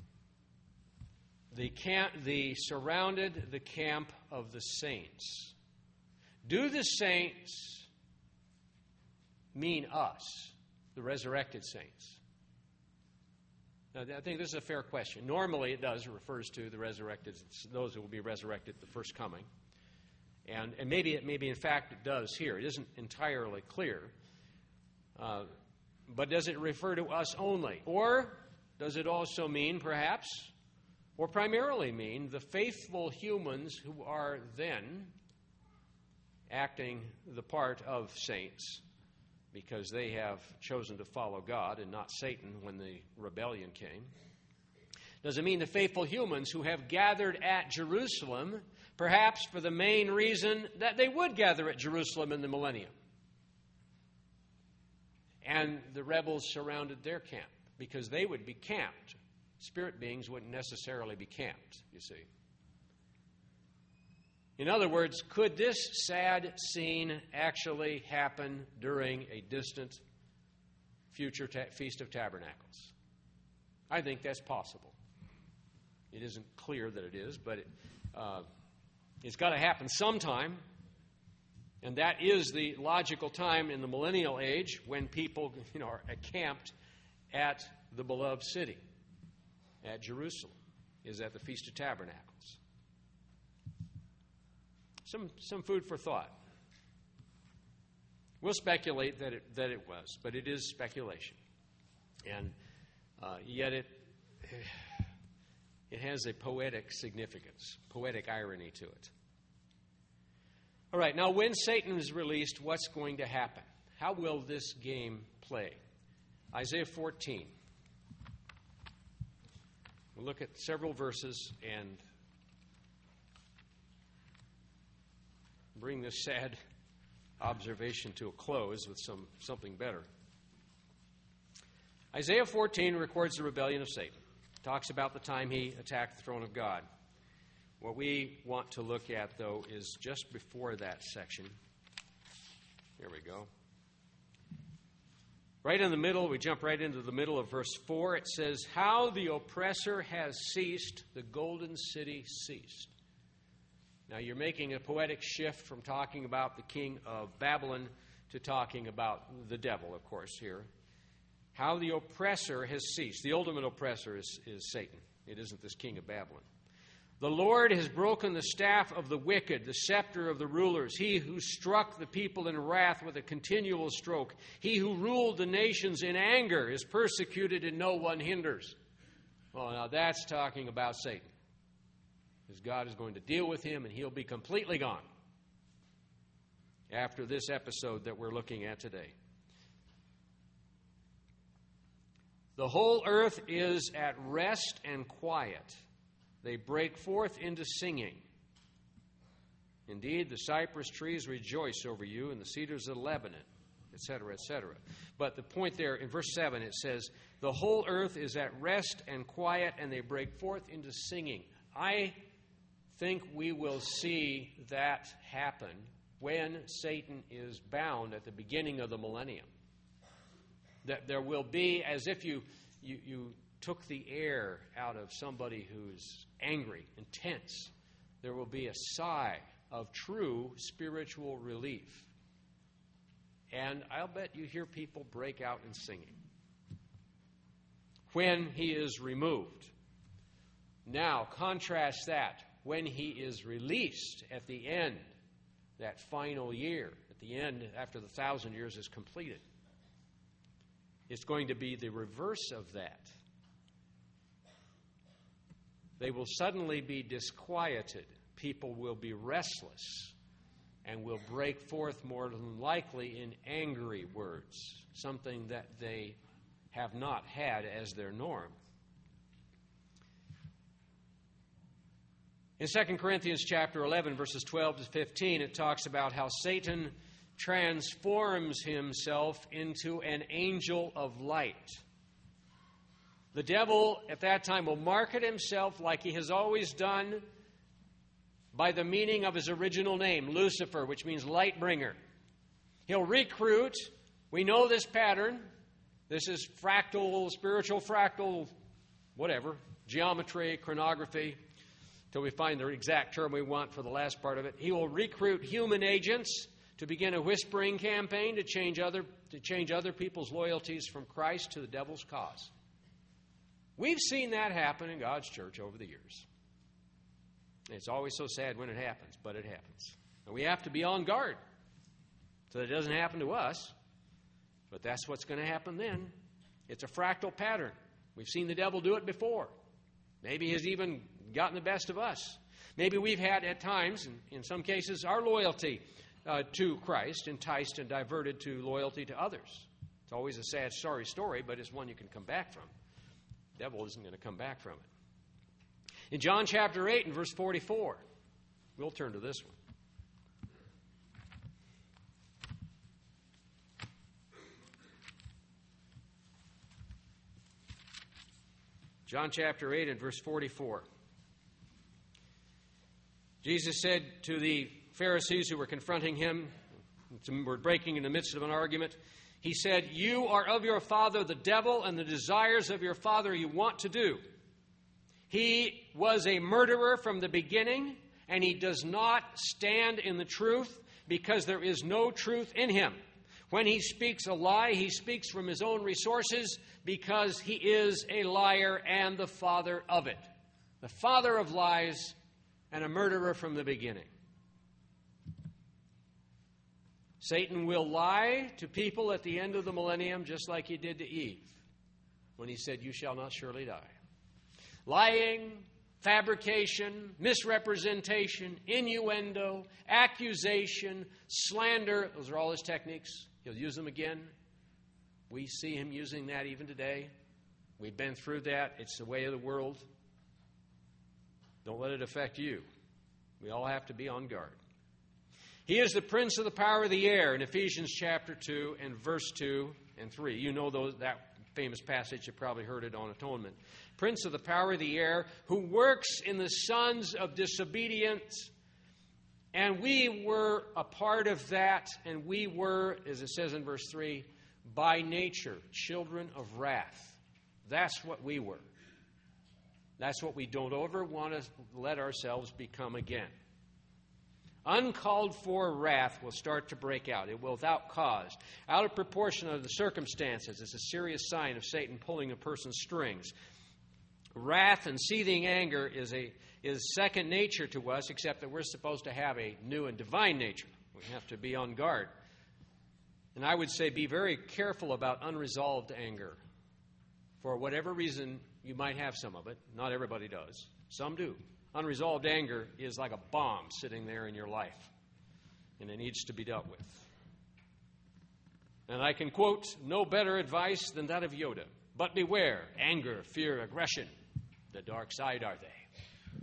The camp, the surrounded the camp of the saints. Do the saints mean us, the resurrected saints? Now, I think this is a fair question. Normally it does. It refers to the resurrected, those who will be resurrected at the first coming. And, and maybe, it, maybe in fact it does here. It isn't entirely clear. Uh, but does it refer to us only? Or does it also mean, perhaps, or primarily mean the faithful humans who are then acting the part of saints because they have chosen to follow God and not Satan when the rebellion came. Doesn't mean the faithful humans who have gathered at Jerusalem, perhaps for the main reason that they would gather at Jerusalem in the millennium. And the rebels surrounded their camp because they would be camped. Spirit beings wouldn't necessarily be camped, you see. In other words, could this sad scene actually happen during a distant future ta- Feast of Tabernacles? I think that's possible. It isn't clear that it is, but it, uh, it's got to happen sometime. And that is the logical time in the millennial age when people, you know, are camped at the beloved city, at Jerusalem, is at the Feast of Tabernacles. Some some food for thought. We'll speculate that it, that it was, but it is speculation. And uh, yet it, it has a poetic significance, poetic irony to it. All right, now when Satan is released, what's going to happen? How will this game play? Isaiah fourteen. We'll look at several verses and bring this sad observation to a close with some something better. Isaiah fourteen records the rebellion of Satan. It talks about the time he attacked the throne of God. What we want to look at, though, is just before that section. Here we go. Right in the middle, we jump right into the middle of verse four. It says, "How the oppressor has ceased, the golden city ceased." Now, you're making a poetic shift from talking about the king of Babylon to talking about the devil, of course, here. How the oppressor has ceased. The ultimate oppressor is, is Satan. It isn't this king of Babylon. "The Lord has broken the staff of the wicked, the scepter of the rulers. He who struck the people in wrath with a continual stroke. He who ruled the nations in anger is persecuted and no one hinders." Well, now that's talking about Satan. Because God is going to deal with him and he'll be completely gone after this episode that we're looking at today. "The whole earth is at rest and quiet. They break forth into singing. Indeed, the cypress trees rejoice over you, and the cedars of Lebanon," et cetera, et cetera. But the point there, in verse seven, it says, "The whole earth is at rest and quiet, and they break forth into singing." I think we will see that happen when Satan is bound at the beginning of the millennium. That there will be, as if you you, you took the air out of somebody who's angry and tense, there will be a sigh of true spiritual relief. And I'll bet you hear people break out in singing when he is removed. Now, contrast that when he is released at the end, that final year, at the end, after the thousand years is completed. It's going to be the reverse of that. They will suddenly be disquieted. People will be restless and will break forth more than likely in angry words, something that they have not had as their norm. In Second Corinthians chapter eleven, verses twelve to fifteen, it talks about how Satan transforms himself into an angel of light. The devil at that time will market himself like he has always done by the meaning of his original name, Lucifer, which means light bringer. He'll recruit. We know this pattern. This is fractal, spiritual fractal, whatever, geometry, chronography, till we find the exact term we want for the last part of it. He will recruit human agents to begin a whispering campaign to change other to change other people's loyalties from Christ to the devil's cause. We've seen that happen in God's church over the years. It's always so sad when it happens, but it happens. And we have to be on guard so that it doesn't happen to us. But that's what's going to happen then. It's a fractal pattern. We've seen the devil do it before. Maybe he's even gotten the best of us. Maybe we've had at times, in, in some cases, our loyalty uh, to Christ, enticed and diverted to loyalty to others. It's always a sad, sorry story, but it's one you can come back from. The devil isn't going to come back from it. In John chapter eight and verse forty-four, we'll turn to this one. John chapter eight and verse forty-four. Jesus said to the Pharisees who were confronting him, were breaking in the midst of an argument, he said, "You are of your father the devil, and the desires of your father you want to do. He was a murderer from the beginning, and he does not stand in the truth because there is no truth in him. When he speaks a lie, he speaks from his own resources because he is a liar and the father of it." The father of lies and a murderer from the beginning. Satan will lie to people at the end of the millennium just like he did to Eve when he said, "You shall not surely die." Lying, fabrication, misrepresentation, innuendo, accusation, slander, those are all his techniques. He'll use them again. We see him using that even today. We've been through that. It's the way of the world. Don't let it affect you. We all have to be on guard. He is the prince of the power of the air in Ephesians chapter two and verse two and three. You know those, that famous passage. You've probably heard it on atonement. Prince of the power of the air, who works in the sons of disobedience. And we were a part of that, and we were, as it says in verse three, by nature, children of wrath. That's what we were. That's what we don't ever want to let ourselves become again. Uncalled for wrath will start to break out. It will without cause. Out of proportion of the circumstances. It's a serious sign of Satan pulling a person's strings. Wrath and seething anger is a is second nature to us, except that we're supposed to have a new and divine nature. We have to be on guard. And I would say be very careful about unresolved anger. For whatever reason, you might have some of it. Not everybody does. Some do. Unresolved anger is like a bomb sitting there in your life, and it needs to be dealt with. And I can quote no better advice than that of Yoda. But beware, anger, fear, aggression. The dark side are they.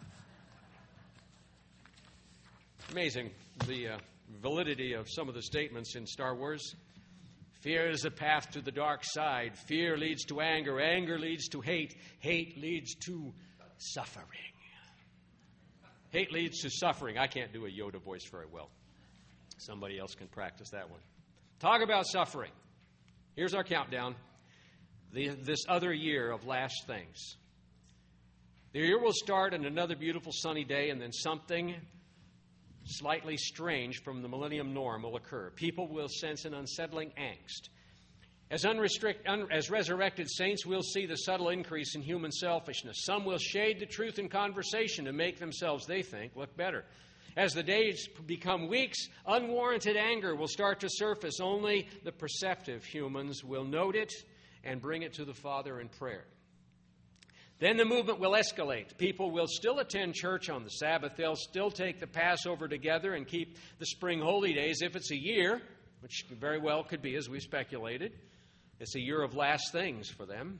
Amazing the uh, validity of some of the statements in Star Wars. Fear is a path to the dark side. Fear leads to anger. Anger leads to hate. Hate leads to suffering. Hate leads to suffering. I can't do a Yoda voice very well. Somebody else can practice that one. Talk about suffering. Here's our countdown. The, this other year of last things. The year will start on another beautiful sunny day, and then something slightly strange from the millennium norm will occur. People will sense an unsettling angst. As, unrestrict, un, as resurrected saints, we'll see the subtle increase in human selfishness. Some will shade the truth in conversation to make themselves, they think, look better. As the days become weeks, unwarranted anger will start to surface. Only the perceptive humans will note it and bring it to the Father in prayer. Then the movement will escalate. People will still attend church on the Sabbath. They'll still take the Passover together and keep the spring holy days if it's a year, which very well could be, as we speculated. It's a year of last things for them.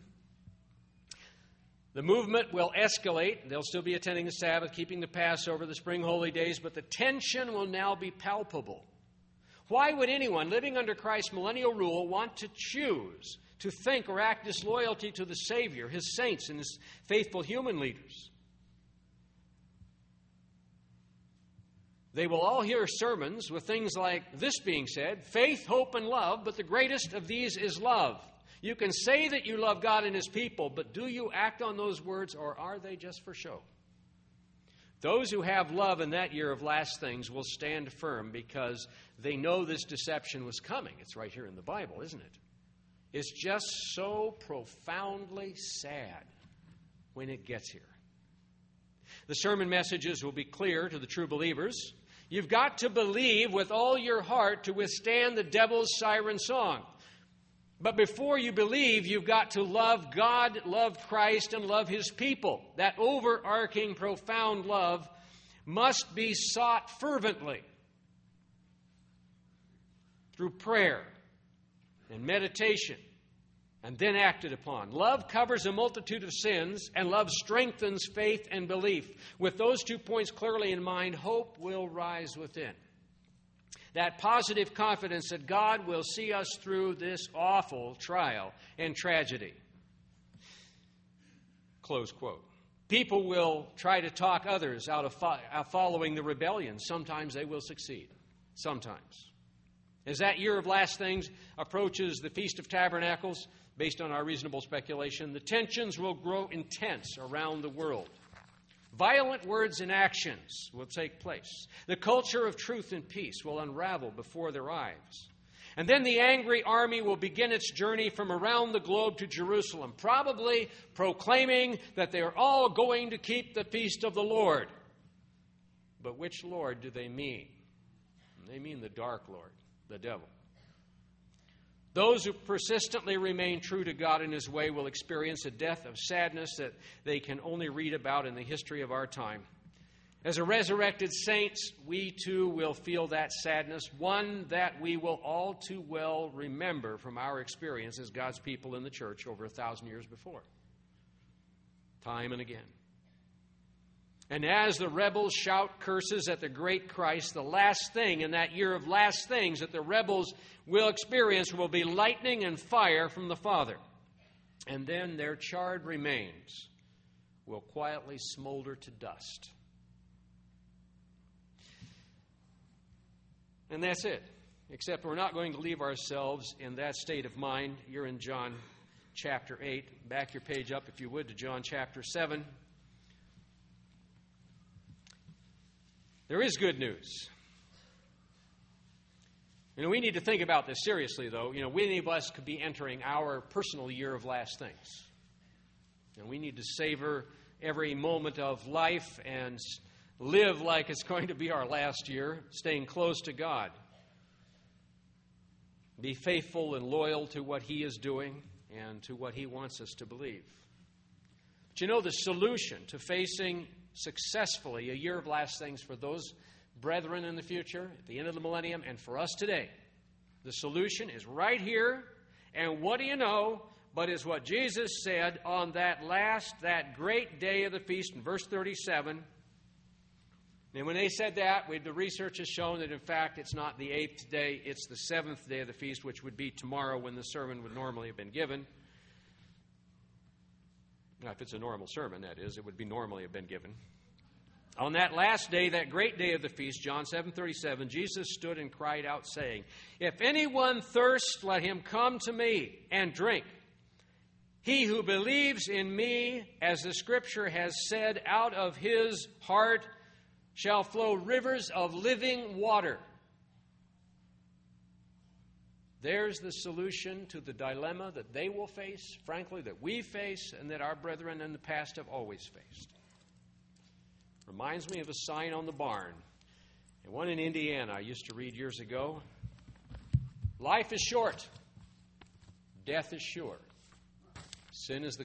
The movement will escalate. They'll still be attending the Sabbath, keeping the Passover, the spring holy days, but the tension will now be palpable. Why would anyone living under Christ's millennial rule want to choose to think or act disloyalty to the Savior, His saints, and His faithful human leaders? They will all hear sermons with things like this being said: faith, hope, and love, but the greatest of these is love. You can say that you love God and His people, but do you act on those words, or are they just for show? Those who have love in that year of last things will stand firm because they know this deception was coming. It's right here in the Bible, isn't it? It's just so profoundly sad when it gets here. The sermon messages will be clear to the true believers. You've got to believe with all your heart to withstand the devil's siren song. But before you believe, you've got to love God, love Christ, and love His people. That overarching, profound love must be sought fervently. through prayer and meditation, and then acted upon. Love covers a multitude of sins, and love strengthens faith and belief. With those two points clearly in mind, hope will rise within. That positive confidence that God will see us through this awful trial and tragedy. Close quote. People will try to talk others out of fo- out following the rebellion. Sometimes they will succeed. Sometimes. As that year of last things approaches the Feast of Tabernacles, based on our reasonable speculation, the tensions will grow intense around the world. Violent words and actions will take place. The culture of truth and peace will unravel before their eyes. And then the angry army will begin its journey from around the globe to Jerusalem, probably proclaiming that they are all going to keep the feast of the Lord. But which Lord do they mean? They mean the dark Lord, the devil. Those who persistently remain true to God and His way will experience a death of sadness that they can only read about in the history of our time. As a resurrected saints, we too will feel that sadness, one that we will all too well remember from our experience as God's people in the church over a thousand years before. Time and again. And as the rebels shout curses at the great Christ, the last thing in that year of last things that the rebels will experience will be lightning and fire from the Father. And then their charred remains will quietly smolder to dust. And that's it. Except we're not going to leave ourselves in that state of mind. You're in John chapter eight. Back your page up, if you would, to John chapter seven. There is good news. You know, we need to think about this seriously, though. You know, many of us could be entering our personal year of last things. And we need to savor every moment of life and live like it's going to be our last year, staying close to God. Be faithful and loyal to what He is doing and to what He wants us to believe. But you know, the solution to facing successfully a year of last things for those brethren in the future, at the end of the millennium, and for us today, the solution is right here. And what do you know but is what Jesus said on that last, that great day of the feast in verse thirty-seven. And when they said that, we, the research has shown that, in fact, it's not the eighth day, it's the seventh day of the feast, which would be tomorrow when the sermon would normally have been given. Now, if it's a normal sermon, that is, it would be normally have been given. On that last day, that great day of the feast, John seven thirty-seven, Jesus stood and cried out, saying, "If anyone thirsts, let him come to me and drink. He who believes in me, as the Scripture has said, out of his heart shall flow rivers of living water." There's the solution to the dilemma that they will face, frankly, that we face, and that our brethren in the past have always faced. Reminds me of a sign on the barn. And one in Indiana I used to read years ago. Life is short. Death is sure. Sin is the